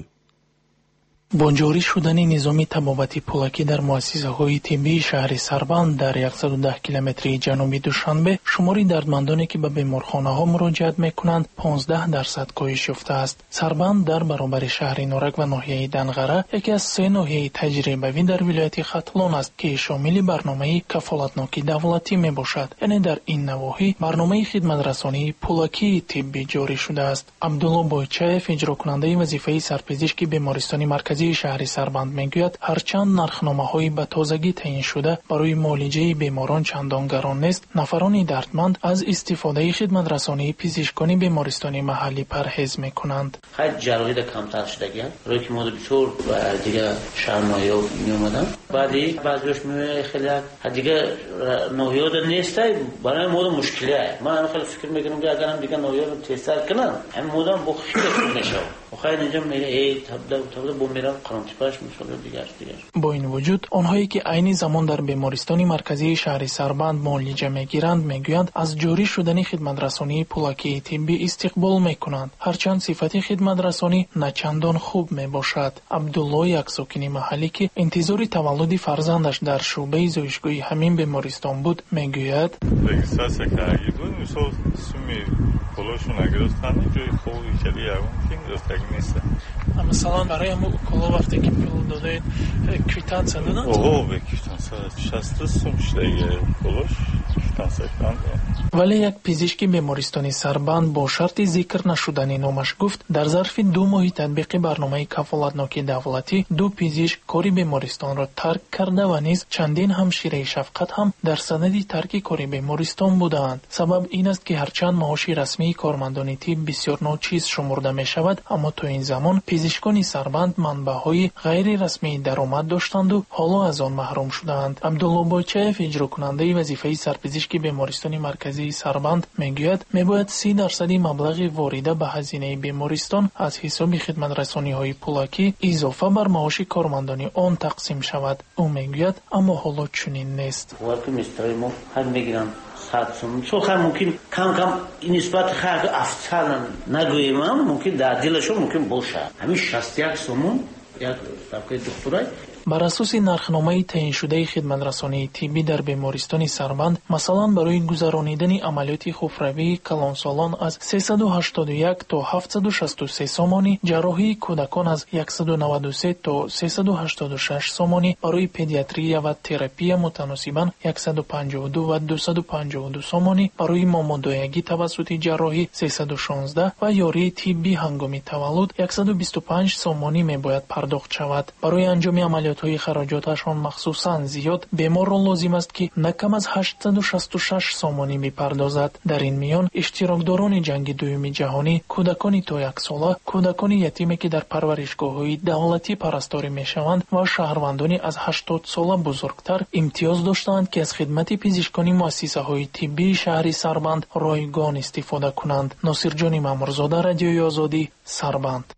با جاری شدن نظام طبابتی پولکی در مؤسسه‌های طبی شهر سربند در صد و ده کیلومتری جنوبی دوشنبه، شماری دردمندانی که به بیمارخانه‌ها مراجعت می‌کنند پانزده درصد کاهش یافته است. سربند در برابر شهر نورک و ناحیه دنقره یکی از سه ناحیه تجربوی در ولایت ختلان است که شامل برنامه کفالتناکی دولتی میباشد. یعنی در این نواحی برنامه خدمت رسانی پولکی طبی جاری شده است. عبدالله بایچاев اجرا کننده وظیفه سرپزشکی بیمارستان مرکزی شهر سربند میگوید هرچند نرخنامه‌های به تازگی تعیین شده برای معالجه بیماران چندان گران نیست، نفران دردمند از استفاده خدمت رسانی پزشکان بیمارستان محلی پرهیز میکنند. خیلی جراحی در کمتر شدگی روی که ما بسیار و دیگه شهر ناحیه می اومدن بعدی بعضیش می خیلی دیگه ناحیه در نیسته برای ما مشکلیه. من خیلی فکر میکنم که اگر هم دیگه ناحیه رو تسر کنم همین مودم با خیلی خوب نشه و خیلی اینجا میره ای تبدیل تبدیل با میره قرنطپهش میشه دیگه دیگه. با این وجود آنهایی که عین زمان در بیمارستان مرکزی شهر سربند معالجه میگیرند میگویند از جاری شدن خدمت رسانی پولکی طبی استقبال میکنند، هرچند صفت خدمت رسانی نه چندان خوب میباشد. عبدالله یک ساکن محلی که انتظار تولد فرزندش در شعبه زایشگاهی همین بیمارستان بود میگوید رجیستراسیا کردی بود مثلا سومی پولاشون نگرفتن جای خوبی کلی اون که گرفتگی نیست. مثلا برای همون کلا وقتی که پول دادید کیتانس دادن؟ اوه به کیتانس شصت سوم شده پولش کیتانس کردن. ولی یک پزشک بیمارستان سربند با شرط ذکر نشدن نامش گفت در ظرف دو ماه تطبیق برنامه کفالتناکی دولتی دو پزشک کاری بیمارستان را ترک کرده و نیز چندین همشیره شفقت هم در سند ترک کاری بیمارستان بودند. سبب این است که هرچند معاش رسمی کارمندان طب بسیار ناچیز شمرده می شود اما تا این زمان پزشکان سربند منبع‌های غیر رسمی درآمد داشتند و حالا از آن محروم شدند. عبدالله بایچاев اجرا کننده وظیفه سرپزشکی بیمارستان مرکزی سربند میگوید میباید سی درصد مبلغ واریده به هزینه بیمارستان از حساب خدمت رسانی های پولکی اضافه بر معاش کارمندان آن تقسیم شود. او میگوید اما حالا چنین نیست. وقتی مستری ما هر میگیرن صد سوم چون خیلی ممکن کم کم این نسبت خیلی افسر نگویم هم ممکن در دلشون ممکن باشه همین شصت و یک سوم یک طبقه دکترای. بر اساس نرخنامه تعیین شده خدمت رسانی طبی در بیمارستان سربند مثلا برای گذرانیدن عملیات خفروی کلانسالان از سیصد و هشتاد و یک تا هفتصد و شصت و سه سومانی، جراحی کودکان از صد و نود و سه تا سیصد و هشتاد و شش سومانی، برای پدیاتری و تراپی متناسباً صد و پنجاه و دو و دویست و پنجاه و دو سومانی، برای مامادایگی توسط جراحی سیصد و شانزده و یاری طبی هنگام تولد صد و بیست و پنج سومانی میباید پرداخت شود. برای انجام عملیات های خراجاتشان مخصوصاً زیاد بیمار را لازم است که نه کم از هشتصد و شصت و شش سومانی میپردازد. در این میان اشتراکداران جنگ دوم جهانی، کودکان تا یک ساله، کودکان یتیمی که در پرورشگاه‌های دولتی پرستاری میشوند و شهروندانی از هشتاد ساله بزرگتر امتیاز داشتند که از خدمت پزشکانی مؤسسه‌های طبی شهر سربند رایگان استفاده کنند. ناصر جان مامورزاده، رادیوی آزادی، سربند.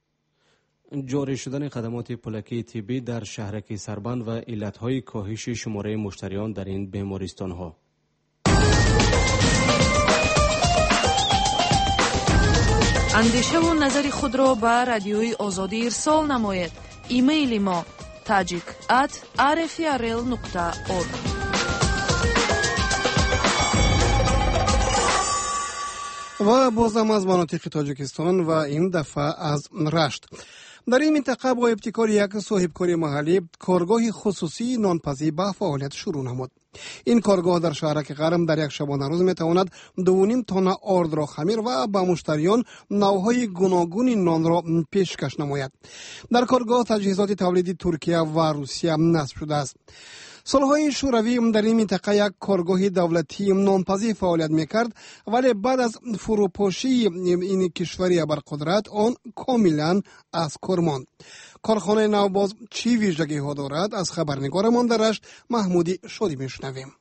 جاری شدن خدمات پولکی طبی در شهرک سربند و علتهای کاهش شماره مشتریان در این بیمارستان‌ها. اندیشه و نظر خود را به رادیوی آزادی ارسال نمایید. ایمیل ما tajik at r f r l نقطه org. و بازم از مناطق تاجیکستان و این دفعه از رشت. در این منطقه با ابتکار یک صاحبکاری محلی کارگاه خصوصی نانپزی به فعالیت شروع نمود. این کارگاه در شهرک غرم در یک شبانه روز میتواند دو و نیم تن آرد را خمیر و به مشتریان نوهای گوناگون نان را پیشکش نماید. در کارگاه تجهیزات تولیدی ترکیه و روسیه نصب شده است. سالهای شوروی در این منطقه یک کارگاه دولتی نانپزی فعالیت میکرد، ولی بعد از فروپاشی این کشوری بر قدرت آن کاملا از کار ماند. کارخانه نو باز چی ویژگی ها دارد؟ از خبرنگارمان در رشت محمودی شادی میشنویم.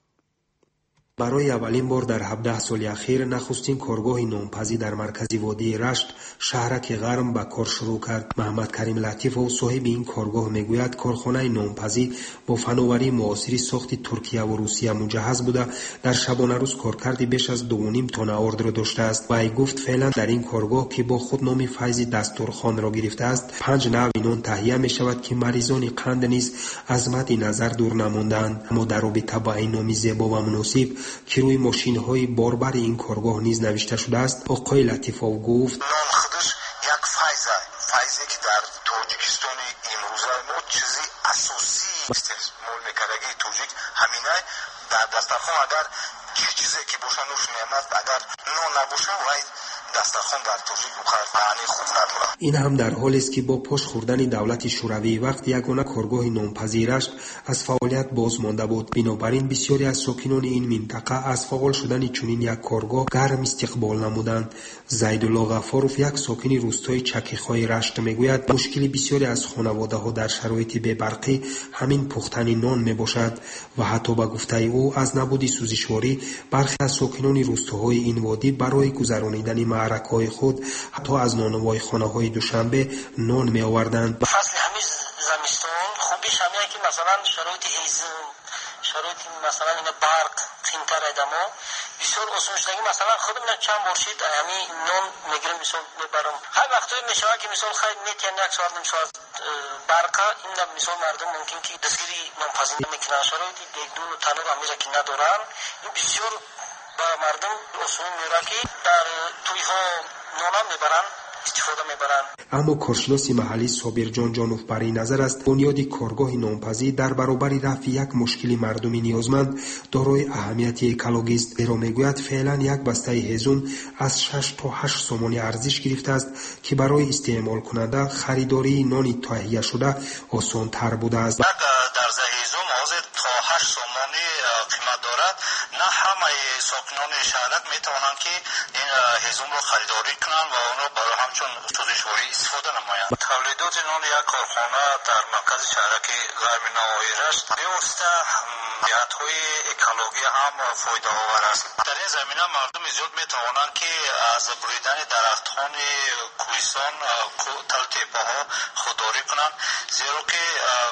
برای اولین بار در هفده سال اخیر نخستین کارگاه نانپزی در مرکزی وادی رشت شهرک غرم به کار شروع کرد. محمد کریم لطیفov صاحب این کارگاه میگوید کارخانه نانپزی با فناوری معاصری ساخت ترکیه و روسیه مجهز بوده در شبانه روز کارکردی بیش از دو و نیم تن آرد را داشته است. و ای گفت فعلا در این کارگاه که با خود نام فیض دستورخان را گرفته است پنج نوع نان تهیه می شود که مریضان قند نیز از مد نظر دور نماندند. اما در رابطه با این نام زیبا و مناسب که روی ماشین های باربر این کارگاه نیز نوشته شده است، آقای لطیفov گفت نام خودش یک فیضه فیضی که در تاجیکستان امروزه ما چیزی اساسی استعمال میکردگی توجیک همینه در دسترخوان اگر چیزی که باشه نوش نعمت اگر نان نباشه وای دسترخوان در توجیک معنی خوب نداره. این هم در حالی است که با پاش خوردن دولت شوروی وقت یگانه کارگاه نانپزی رشت از فعالیت باز مانده بود. بنابراین بسیاری از ساکنان این منطقه از فعال شدن چنین یک کارگاه گرم استقبال نمودند. زیدالله غفاروف یک ساکن روستای چکیخای رشت میگوید مشکلی بسیاری از خانواده ها در شرایط بی‌برقی همین پختن نان میباشد و حتی به گفته او از نبود سوزشواری برخی از ساکنان روستاهای این وادی برای گذرانیدن معرکه‌های خود حتی از نانوای خانه‌های دوشنبه نان میآوردند. فصل همین زمستان خوبیش همینه که مثلا شرایط هیزم شرایط مثلا این برق قیمتر ایدما بسیار آسان شدگی مثلا خودم نه چند بار شد همین نان میگیرم مثال میبرم هر وقتایی میشود که مثال خیلی میتین یک ساعت نیم ساعت برق این مثال مردم ممکن که دستگیری نانپزی نمیکنن شرایط یک دو تنور همیشه که ندارن این بسیار با مردم آسان میره که در تویها نانم میبرن استفاده میبرن. اما کارشناس محلی صابر جان جانوف برای نظر است بنیاد کارگاه نانپزی در برابر رفع یک مشکل مردمی نیازمند دارای اهمیت اکولوژی است. زیرا میگوید فعلا یک بسته هیزم از شش تا هشت سومانی ارزش گرفته است که برای استعمال کننده خریداری نان تهیه شده آسان تر بوده است. در هیزم حاضر تا هشت سومانی قیمت دارد. نه همه ساکنان شهرک میتوانند که این هیزم را خریداری کنند و آن را برای همچون سوزشواری استفاده نمایند. تولیدات نان یک کارخانه در مرکز شهرک غرب نوای رشت بیوسته جهت‌های اکولوژی هم فایده آور است. در این زمینه مردم زیاد میتوانند که از بریدن درختان کوهستان تلتیپه‌ها خودداری کنند زیرا که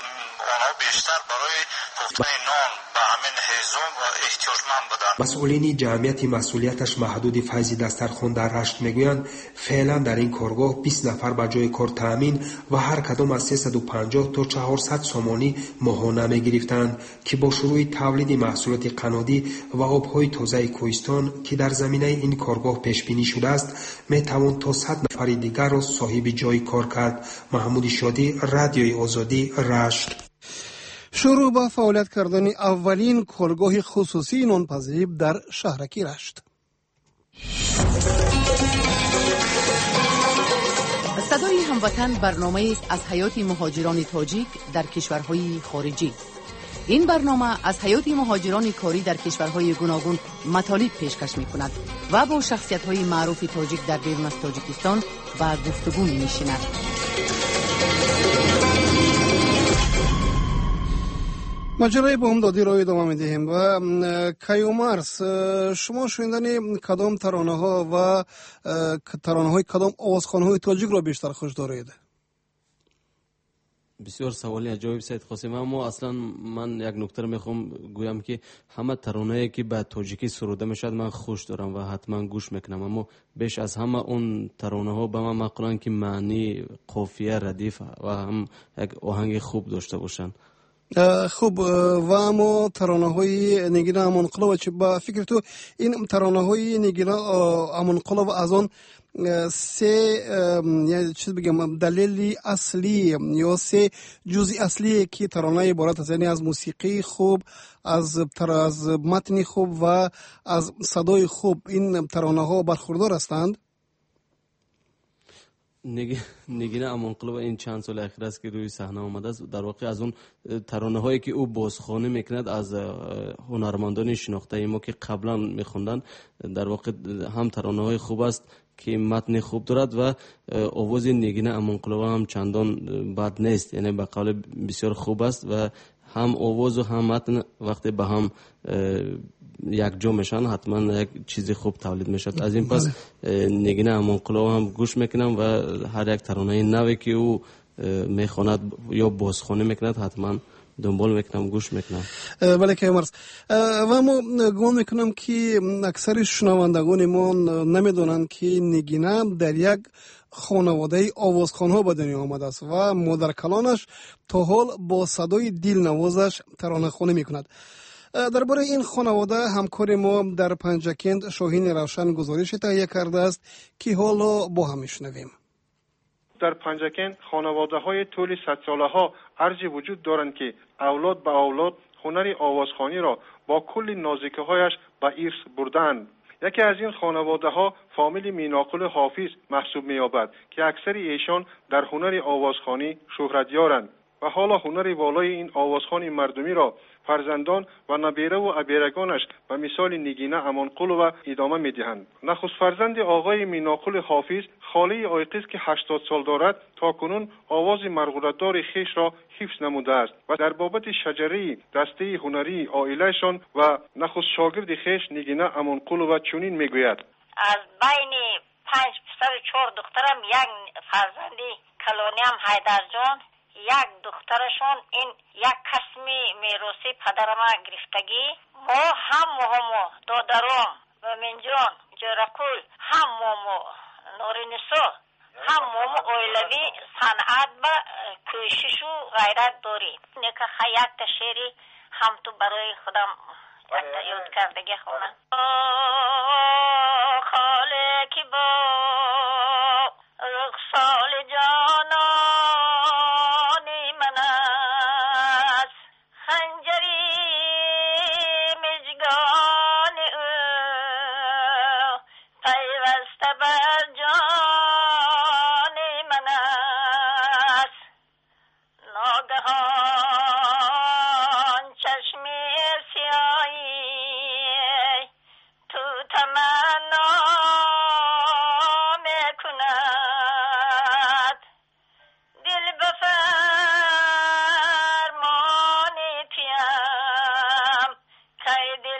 آنها بیشتر برای پختن نان به همین هیزم احتیاجمند بودند. مسئولین جمعیت مسئولیتش محدود فیض دسترخوان در رشت میگویند فعلا در این کارگاه بیست نفر به جای کار تامین و هر کدام از سیصد و پنجاه تا چهارصد سومانی ماهانه میگرفتند که با شروع تولید محصولات قنادی و آبهای تازه کوهستان که در زمینه این کارگاه پیش بینی شده است میتوان تا صد نفر دیگر را صاحب جای کار کرد. محمود شادی، رادیوی آزادی، رشت. شروع به فعالیت کردن اولین کارگاه خصوصی نانپزی در شهرک رشت. صدای هموطن برنامه است از حیات مهاجران تاجیک در کشورهای خارجی. این برنامه از حیات مهاجران کاری در کشورهای گوناگون مطالب پیشکش می‌کند و با شخصیت‌های معروف تاجیک در بیرون از تاجیکستان و گفتگو می‌نشیند. ماجرای بامدادی را ادامه می‌دهیم و کیومرس شما شنیدن کدام ترانه‌ها و ترانه‌های کدام آوازخوان‌های تاجیک را بیشتر خوش دارید؟ بسیار سوالی عجایب سید قاسم، اما اصلا من یک نکته رو میخوام گویم که همه ترانه‌ای که به تاجیکی سروده میشد من خوش دارم و حتما گوش میکنم، اما بیش از همه اون ترانه‌ها به من معقولن که معنی، قافیه ردیف و هم یک آهنگ خوب داشته باشن. خوب و اما ترانه های نگینا امانقلاب چه با فکر تو این ترانه های نگینا امانقلاب از آن سه یعنی چی بگم دلیل اصلی یا سه جزئی اصلی که ترانه عبارت است، یعنی از موسیقی خوب، از تر از متن خوب و از صدای خوب، این ترانه ها برخوردار هستند. نگینه امانقلو این چند سال اخیر است که روی صحنه آمده است. در واقع از اون ترانه هایی که او بازخوانی میکند از هنرمندان شناخته ما که قبلا میخوندن، در واقع هم ترانه های خوب است که متن خوب دارد و آواز نگینه امانقلو هم چندان بد نیست، یعنی به قول بسیار خوب است و هم آواز و هم متن وقتی به هم یک جا میشن حتما یک چیزی خوب تولید میشد. از این پس نگینه امانقلو هم گوش میکنم و هر یک ترانه نوی که او میخواند یا بازخوانی میکند حتما دنبال میکنم، گوش میکنم. بله که مرس. و ما گمان میکنم که اکثر شنوندگان ما نمیدونند که نگینه در یک خانواده آوازخوان‌ها به دنیا آمده است و مادر کلانش تا حال با صدای دلنوازش ترانه خوانی میکند. درباره این خانواده همکار ما در پنجکند شاهین روشن گزارش تهیه کرده است که حالا با هم میشنویم. در پنجکند خانواده های طول صد ساله ها ارج وجود دارند که اولاد به اولاد هنر آوازخوانی را با کل نازکه هایش به ارث بردند. یکی از این خانواده ها فامیل میناقل حافظ محسوب می‌یابد که اکثر ایشان در هنر آوازخوانی شهرت یارند و حالا هنر والای این آوازخوان مردمی را فرزندان و نبیره و ابیرگانش به مثال نگینه امانقلو و ادامه می‌دهند. نخست فرزند آقای میناقل حافظ خاله آیقیز که هشتاد سال دارد تا کنون آواز مرغولت‌دار خویش را حفظ نموده است و در بابت شجره دسته هنری عائله‌شان و نخست شاگرد خویش نگینه امانقلو و چنین میگوید: از بین پنج پسر و چهار دخترم یک فرزندی کلانیم حیدر جان، یک دخترشون این یک قسمی میراثی پدرم گرفتگی، ما هم مهمو دادرام و منجان جرکول هم مامو نورینسو هم مامو اویلوی صنعت و کوشش و غیرت داریم. نکه خیات تشیری هم تو برای خودم یاد کردگی خونه. خاله کی با رخسال جانانی من است، خنجری مجگان او پیوسته بر جان من است. ناگهان چشمی سیایی تو تمنا میکند، دل بفرمان پیم که دل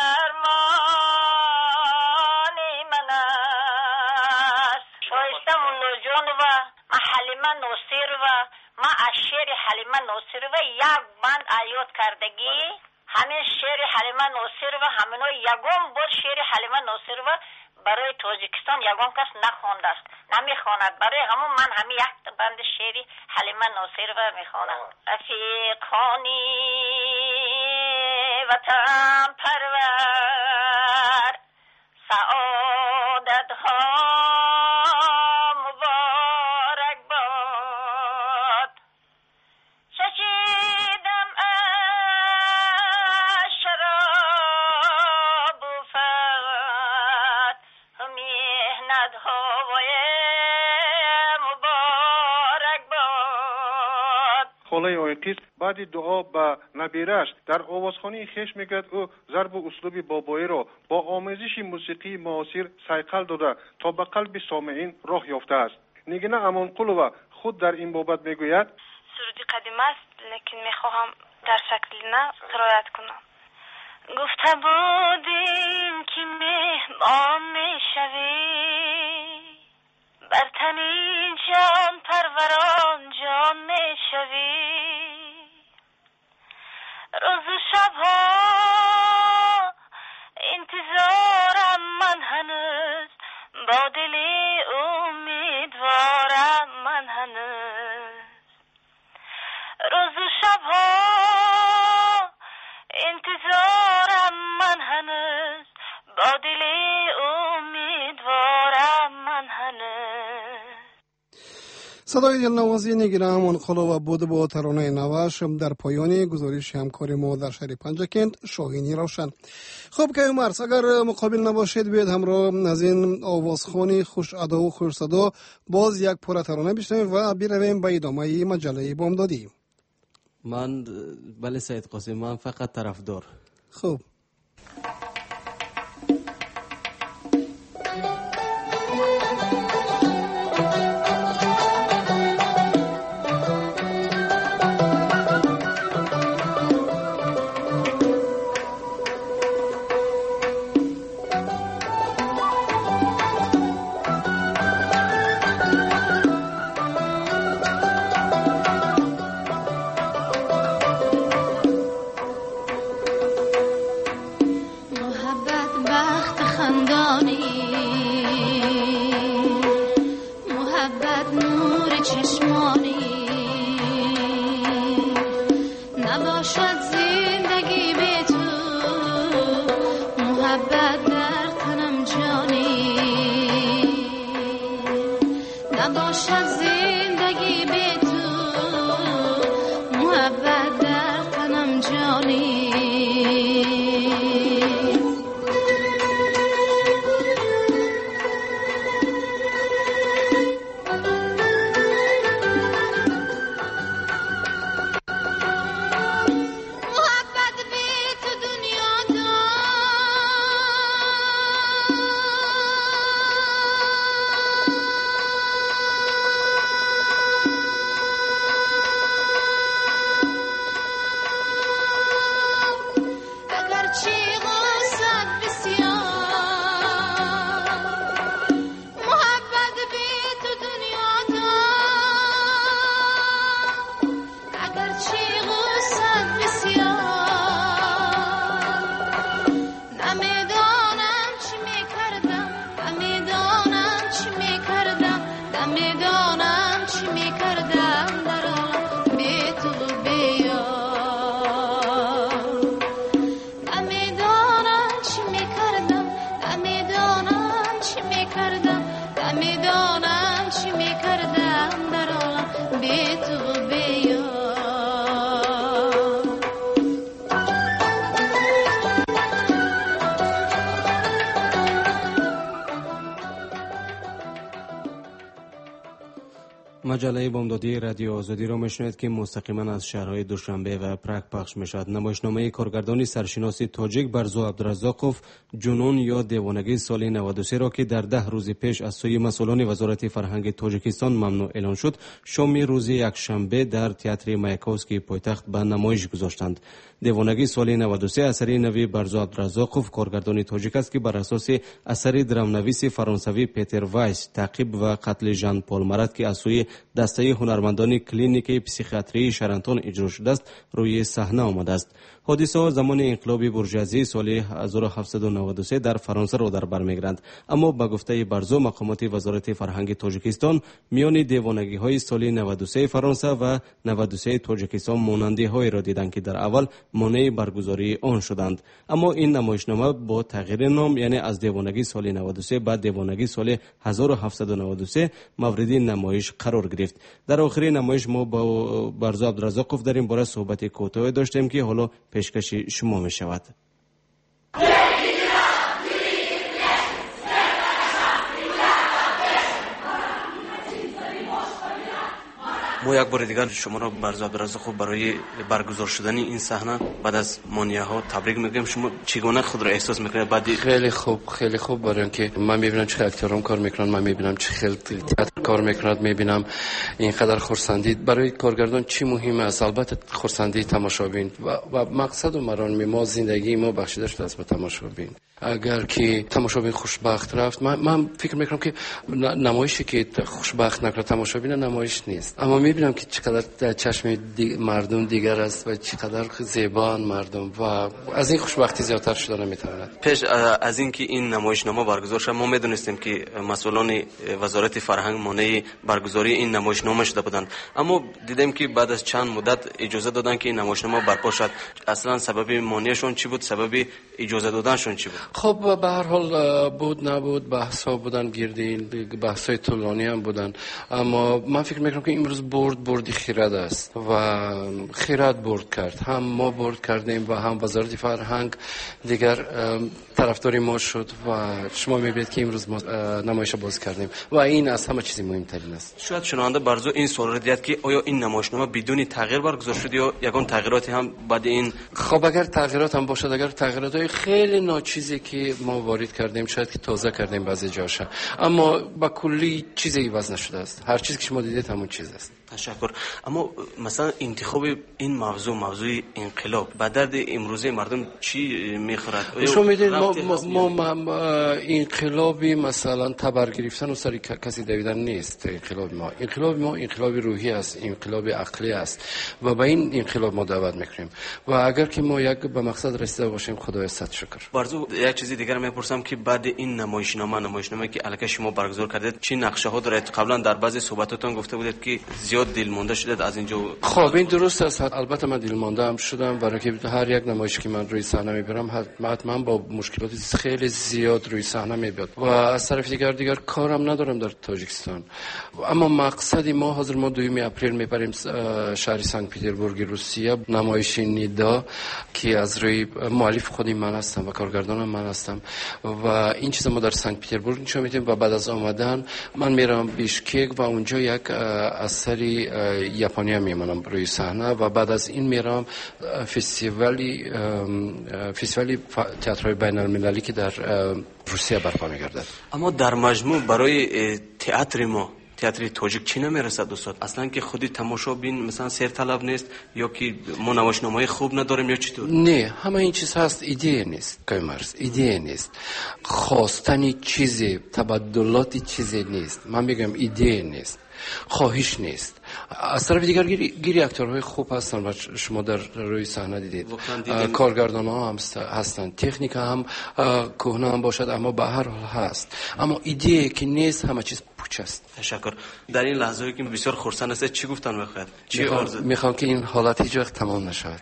بفرمان من است. شایسته مولا جان و ما حلیمه ناصر و ما از شعر حلیمه ناصر و یک بند عیاد کردگی، همین شعر حلیمه ناصر و همینا یگم بار شعر حلیمه ناصر و برای تاجیکستان یگم کس نخوانده است، نمیخواند. برای همون من همین یک بند شعری حلیمه ناصر و میخوانم. رفیقانی وطن پرور سعادت ها مبارک باد، چشیدم از شراب و فقط مهنت هوای مبارک باد. خاله آیقیز بعد دعا به نبیرش در آوازخوانی خویش میگوید او ضرب و اسلوب بابایی را با آموزش موسیقی معاصر صیقل داده تا به قلب سامعین راه یافته است. نگینه امانقلو خود در این بابت میگوید: سرودی قدیم است لیکن میخواهم در شکل نه قرائت کنم. گفته بودیم که مهمان میشوی، بر تنی جان پروران جان میشوی، روز و شبها انتظارم من هنوز، با دل امیدوارم من هنوز، روز و شبها انتظارم من هنوز، با دل امیدوارم من هنوز. صدای دلنوازی نگیرم انقلاب بود با ترانه نوش در پایان گزارش همکار ما در شهر پنجکند شاهینی روشن. خب که مرس اگر مقابل نباشید بیاید همراه از این آوازخوانی خوش ادا و خوش صدا باز یک پاره ترانه بشنویم و برویم به ادامه مجله بامدادی. من بله سید قاسم، من فقط طرفدار. خب مجله بامدادی رادیو آزادی را میشنوید که مستقیما از شهرهای دوشنبه و پرگ پخش میشود. نمایشنامه کارگردانی سرشناس تاجیک برزو عبدالرزاقوف جنون یا دیوانگی سال نود و سه را که در ده روز پیش از سوی مسئولان وزارت فرهنگ تاجیکستان ممنوع اعلان شد، شام روز یکشنبه در تئاتر مایاکوفسکی پایتخت به نمایش گذاشتند. دیوانگی سال نود و سه اثری نوی برزو عبدالرزاقوف کارگردانی تاجیک است که بر اساس اثری درامنویس فرانسوی پیتر وایس تعقیب و قتل ژان پل مرات که از سوی دسته هنرمندان کلینیک پسیخیاتری شرنتون اجرا شده است روی صحنه آمده است. حادثه زمان انقلاب بورژوازی سال هزار و هفتصد و نود و سه در فرانسه را در بر میگیرند، اما به گفته برزو مقامات وزارت فرهنگ تاجیکستان میان دیوانگی های سال نود و سه فرانسه و نود و سه تاجیکستان مانندی های را دیدند که در اول مانع برگزاری آن شدند، اما این نمایشنامه با تغییر نام یعنی از دیوانگی سال نود و سه بعد دیوانگی سال هزار و هفتصد و نود و سه مورد نمایش قرار گرفت. در آخرین نمایش ما با برزو عبدالرزاقوف در این باره صحبت کوتاه داشتیم که حالا پیشکش شما می شود. ما یک بار دیگر شما را برزو عبدالرزاقوف برای برگزار شدن این صحنه بعد از مانیه ها تبریک میگم. شما چگونه خود را احساس میکنید بعد؟ خیلی خوب خیلی خوب، برای اینکه من میبینم چه اکتورام کار میکنن، من میبینم چه خیلی تئاتر کار میکنند، میبینم اینقدر خرسندی برای کارگردان چی مهمه است. البته خرسندی تماشابین و, و مقصد و مرام ما زندگی ما بخشیده شده است به تماشابین. اگر که تماشابین خوشبخت رفت، من, من فکر میکنم که نمایشی که خوشبخت نکنه تماشابین نمایش نیست. اما میبینم که چقدر در چشم دی مردم دیگر است و چقدر زیبان مردم و از این خوشبختی زیادتر شده نمیتواند. پیش از اینکه این نمایشنامه برگزار شد ما میدونستیم که مسئولان وزارت فرهنگ مانع برگزاری این نمایشنامه شده بودند، اما دیدیم که بعد از چند مدت اجازه دادن که این نمایشنامه برپا شد. اصلا سبب مانعشون چی بود؟ سبب اجازه دادنشون چی بود؟ خب به هر حال بود نبود بحث ها بودن گردین، بحث های طولانی هم بودن، اما من فکر میکنم که امروز برد بردی خیرد است و خیرد برد کرد. هم ما برد کردیم و هم وزارت فرهنگ دیگر طرفداری ما شد و شما میبینید که امروز ما نمایش باز کردیم و این از همه چیز مهمترین است. شاید شنونده برزو این سوال را دید که آیا این نمایشنامه بدون تغییر برگزار شد یا یگان تغییراتی هم بعد این؟ خب اگر تغییرات هم باشد، اگر تغییرات های خیلی ناچیزی که ما وارد کردیم شاید که تازه کردیم بعضی جاشه، اما با کلی چیزی عوض نشده است. هر چیزی که شما دیدید همون چیز است. تشکر. اما مثلا انتخاب این موضوع موضوع انقلاب به درد امروزه مردم چی میخورد؟ شما میدونید ما, ما, ما, ما انقلابی مثلا تبر گرفتن و سر کسی دویدن نیست. انقلاب ما انقلاب ما انقلاب روحی است، انقلاب عقلی است و به این انقلاب ما دعوت میکنیم و اگر که ما یک به مقصد رسیده باشیم خدای صد شکر. برزو یک چیزی دیگر میپرسم که بعد این نمایشنامه نمایشنامه که الکی شما برگزار کردید چه نقشه ها دارید؟ قبلا در بعضی صحبتاتون گفته بودید که زیاد دلمانده شدید از اینجا. خب این درست است. البته من دلمانده هم شدم برای که هر یک نمایش که من روی صحنه میبرم حتما با مشکلات خیلی زیاد روی صحنه میبرم و از طرف دیگر دیگر کارم ندارم در تاجیکستان. اما مقصدی ما حاضر ما دوم اپریل میبریم شهر سنت پترزبورگ روسیه نمایش نیدا که از روی مؤلف خودی من هستم و کارگردانم من هستم و این چیز ما در سنت پترزبورگ نشون میدیم و بعد از آمدن من میرم بیشکک و اونجا یک اثر ژاپنی میمونم روی صحنه و بعد از این میرم فستیوالی فستیوالی تئاتر بین المللی که در روسیه برپا میگردد. اما در مجموع برای تئاتر ما تئاتر تاجیک چی نمیرسد استاد؟ اصلا که خودی تماشابین مثلا سیر طلب نیست یا که ما نمایشنامه خوب نداریم یا چطور؟ نه، همه این چیز هست. ایده نیست کامرس، ایده نیست، خواستن چیزی، تبادلات چیزی نیست. من میگم ایده نیست، خواهش نیست. از طرف دیگر گیری اکتورهای خوب هستن و شما در روی صحنه دیدید کارگردان ها هم هستن، تکنیک هم کهنه هم باشد اما به هر حال هست، اما ایده که نیست همه چیز پوچ است. تشکر. در این لحظه که بسیار خرسند است چی گفتن میخواد؟ چی آرزو میخوام که این حالت هیچ وقت تمام نشود.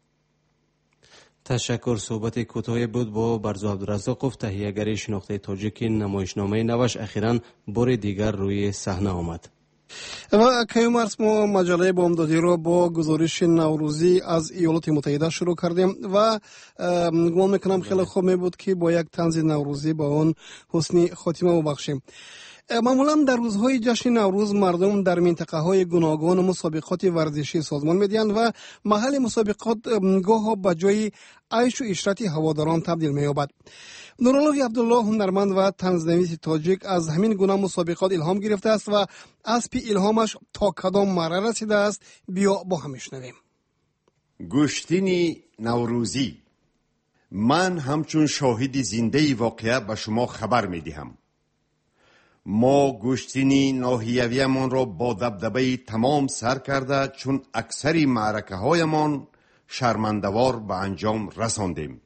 تشکر. صحبت کوتاهی بود با برزو عبدالرزاقوف، تهیه‌گر شناخته تاجیک نمایشنامه نوش اخیراً بار دیگر روی صحنه آمد. و کیومرس ما مجله بامدادی را با گزارش نوروزی از ایالات متحده شروع کردیم و گمان میکنم خیلی خوب می بود که با یک طنز نوروزی با اون حسنی خاتمه ببخشیم. معمولا در روزهای جشن نوروز مردم در منطقه های گوناگون مسابقات ورزشی سازمان میدهند و محل مسابقات گاه به جای عیش و عشرت هواداران تبدیل مییابد. نورالله عبدالله هنرمند و طنزنویس تاجیک از همین گونه مسابقات الهام گرفته است و از پی الهامش تا کدام مرحله رسیده است بیا با هم بشنویم. گشتین نوروزی. من همچون شاهد زنده واقعه به شما خبر میدهم. ما گشتین ناحیویمان را با دبدبه تمام سر کرده چون اکثر معرکه هایمان شرمندوار به انجام رساندیم.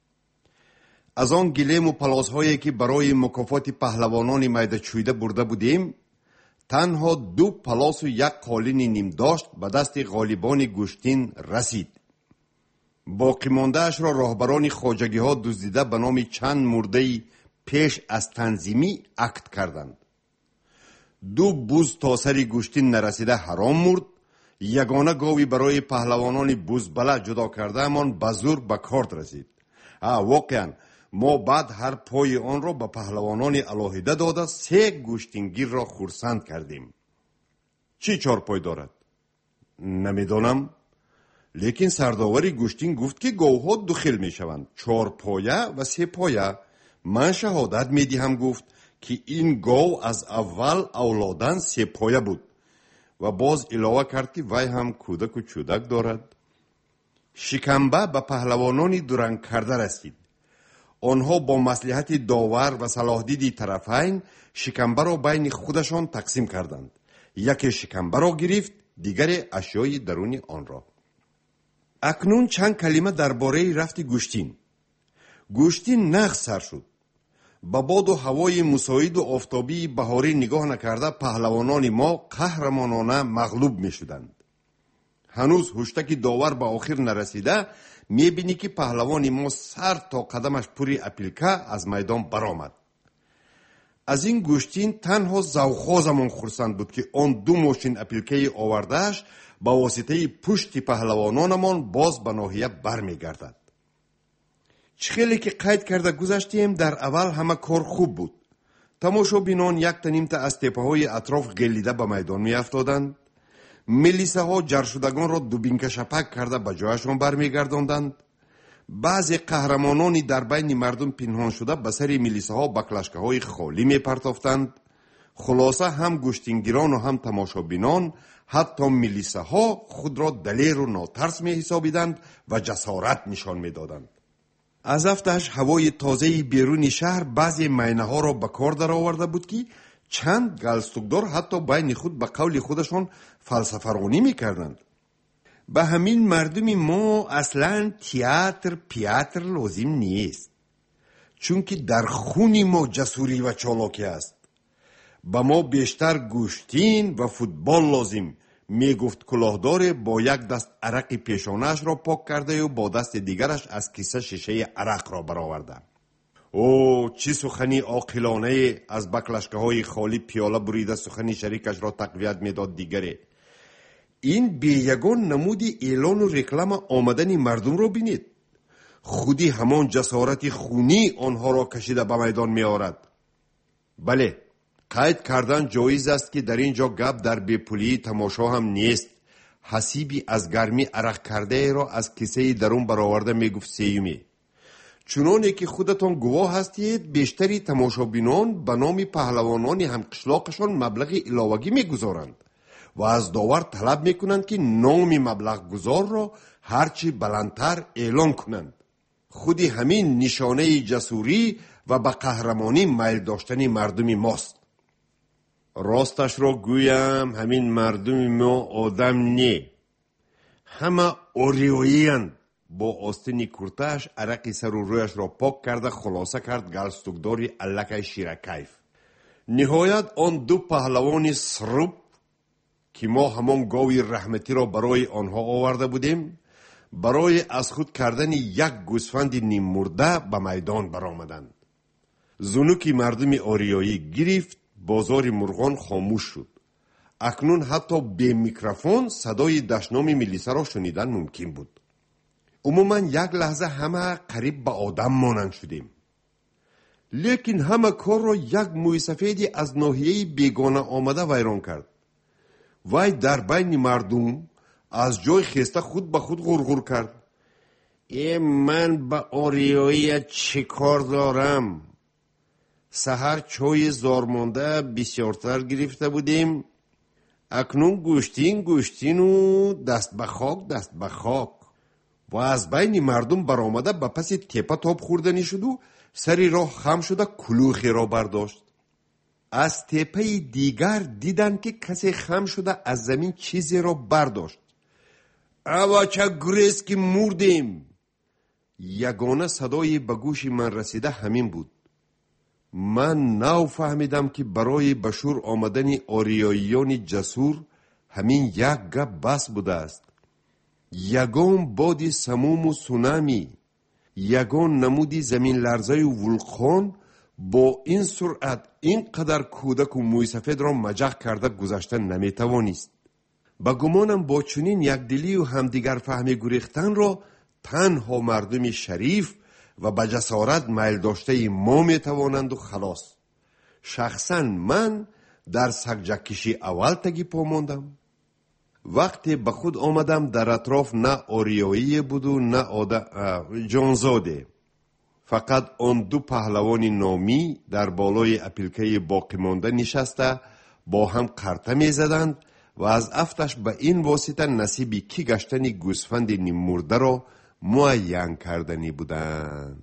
از آن گلیم و پلاس هایی که برای مکافات پهلوانان میده چویده برده بودیم تنها دو پلاس و یک قالین نیم داشت به دست غالبان گشتین رسید. باقی مانده اش را راهبران خواجگی ها دزدیده به نام چند مرده پیش از تنظیمی عقد کردند. دو بوز تا سر گشتین نرسیده حرام مرد. یگانه گاوی برای پهلوانان بوزبله جدا کرده امان به زور به کارت رسید. واقعا ما بعد هر پای آن را به پهلوانان علاهیده داده سه گشتینگیر را خرسند کردیم. چی چار پای دارد؟ نمیدانم، لیکن سرداوری گشتین گفت که گاوها دو خیل می شوند، چار پایه و سه پایه. من شهادت می دهم گفت که این گاو از اول اولادن سه پایه بود و باز علاوه کرد که وی هم کودک و چودک دارد. شکمبه به پهلوانان دورنگ کرده رسید. آنها با مصلحت داور و صلاحدید طرفین شکمبه را بین خودشان تقسیم کردند. یکی شکمبه را گرفت، دیگر اشیای درونی آن را. اکنون چند کلمه درباره رفت گشتین. گشتین نغز سر شد. با باد و هوای مساعد و آفتابی بهاری نگاه نکرده پهلوانان ما قهرمانانه مغلوب می شدند. هنوز هشتک داور به آخر نرسیده میبینی که پهلوان ما سر تا قدمش پوری اپیلکه از میدان برآمد. از این گوشتین تنها زوخازمون خرسند بود که آن دو ماشین اپیلکه آوردهش با واسطه پشت پهلوانانمان باز به ناحیه برمیگردد. چخیلی که قید کرده گذاشتیم در اول همه کار خوب بود. تماشابینان یک تا نیم تا از تپه های اطراف گلیده به میدان می افتادند. میلیسه ها جرشدگان را دوبینکه شپک کرده به جایشان برمیگرداندند. بعضی قهرمانانی در بین مردم پنهان شده به سر میلیسه ها با کلاشکه های خالی می پرتافتند. خلاصه هم گوشتینگیران و هم تماشابینان حتی میلیسه ها خود را دلیر و ناترس می حسابیدند و جسارت نشان می دادند. از افتش هوای تازه بیرون شهر بعضی مینه ها را به کار در آورده بود که چند گلستوکدار حتی بین خود به قول خودشان فلسفه‌رانی می کردند. به همین مردم ما اصلا تئاتر پیاتر لازم نیست، چون که در خون ما جسوری و چالاکی است. به ما بیشتر گوشتین و فوتبال لازم، می گفت کلاهدار با یک دست عرق پیشانش را پاک کرده و با دست دیگرش از کیسه شیشه عرق را برآورده. او چی سخنی عاقلانه از بکلشکه های خالی پیاله بریده سخنی شریکش را تقویت میداد دیگره. این بیگان نمودی اعلان و رکلام آمدن مردم را بینید. خودی همان جسارت خونی آنها را کشیده به میدان می آورد. بله، قید کردن جایز است که در اینجا گپ در بیپولی تماشا هم نیست. حسیبی از گرمی عرق کرده را از کیسه درون برآورده می گفت سیومی. چنانه که خودتان گواه هستید بیشتری تماشابینان به نام پهلوانان هم قشلاقشان مبلغ علاوگی می گذارند و از داور طلب می کنند که نام مبلغ گذار را هرچی بلندتر اعلان کنند. خودی همین نشانه جسوری و به قهرمانی میل داشتن مردم ماست. راستش را گویم همین مردم ما آدم نی، همه اوریویی اند. با آستین کرتهش عرق سر و رویش را پاک کرده خلاصه کرد گلستوکداری علکه شیرکیف. نهایت آن دو پهلوان سرب که ما همان گاوی رحمتی را برای آنها آورده بودیم برای از خود کردن یک گوسفند نیم مرده به میدان برآمدند. زنوکی مردم آریایی گرفت، بازار مرغان خاموش شد. اکنون حتی به میکروفون صدای دشنام میلیسه را شنیدن ممکن بود. عموما یک لحظه همه قریب به آدم مانند شدیم. لیکن همه کار را یک موی سفیدی از ناحیه بیگانه آمده ویران کرد. وی در بین مردم از جای خسته خود به خود غرغر کرد. ای من به آریایی چی کار دارم؟ سحر چای زارمانده بسیارتر گرفته بودیم، اکنون گوشتین گوشتین و دست به خاک دست به خاک. و از بین مردم برآمده به پس تپه تاب خوردنی شد و سری را خم شده کلوخی را برداشت. از تپه دیگر دیدن که کسی خم شده از زمین چیزی را برداشت. اوا چه گریز که مردیم. یگانه صدای به گوش من رسیده همین بود. من نو فهمیدم که برای بشور آمدن آریاییان جسور همین یک گپ بس بوده است. یگان بادی سموم و سونامی، یگان نمودی زمین لرزه و ولکان با این سرعت اینقدر کودک و موی سفید را مجق کرده گذشتن نمیتوانست. با گمانم با چنین یک دلی و همدیگر فهمی گریختن را تنها مردم شریف و با جسارت میل داشته ما میتوانند و خلاص. شخصا من در سگجکشی اول تگی پا ماندم. وقتی به خود آمدم در اطراف نه آریایی بود و نه جانزاده. فقط آن دو پهلوان نامی در بالای اپیلکه باقی مانده نشسته با هم قرطه می زدند و از افتش به این واسطه نصیبی کی گشتن گوسفند نیم مرده را معین کردنی بودند.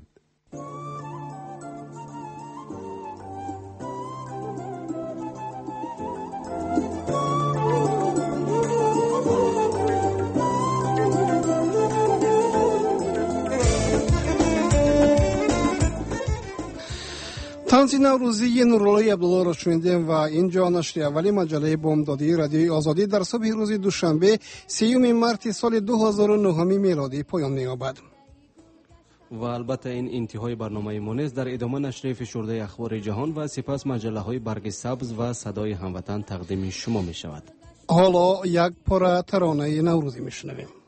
танси наврӯзии нураллои абдуллоро шунидем ва инҷо нашри аввали маҷалаи бомдодии радиои озодӣ дар субҳи рӯзи душанбе сеюми марти соли ду ҳазору нӯҳуми мелодӣ поён меёбад. و البته این انتهای برنامه ما نیست. در ادامه نشر فشرده اخبار جهان و سپس مجله های برگ سبز و صدای هموطن تقدیم شما می شود. حالا یک پاره ترانه نوروزی می شنویم.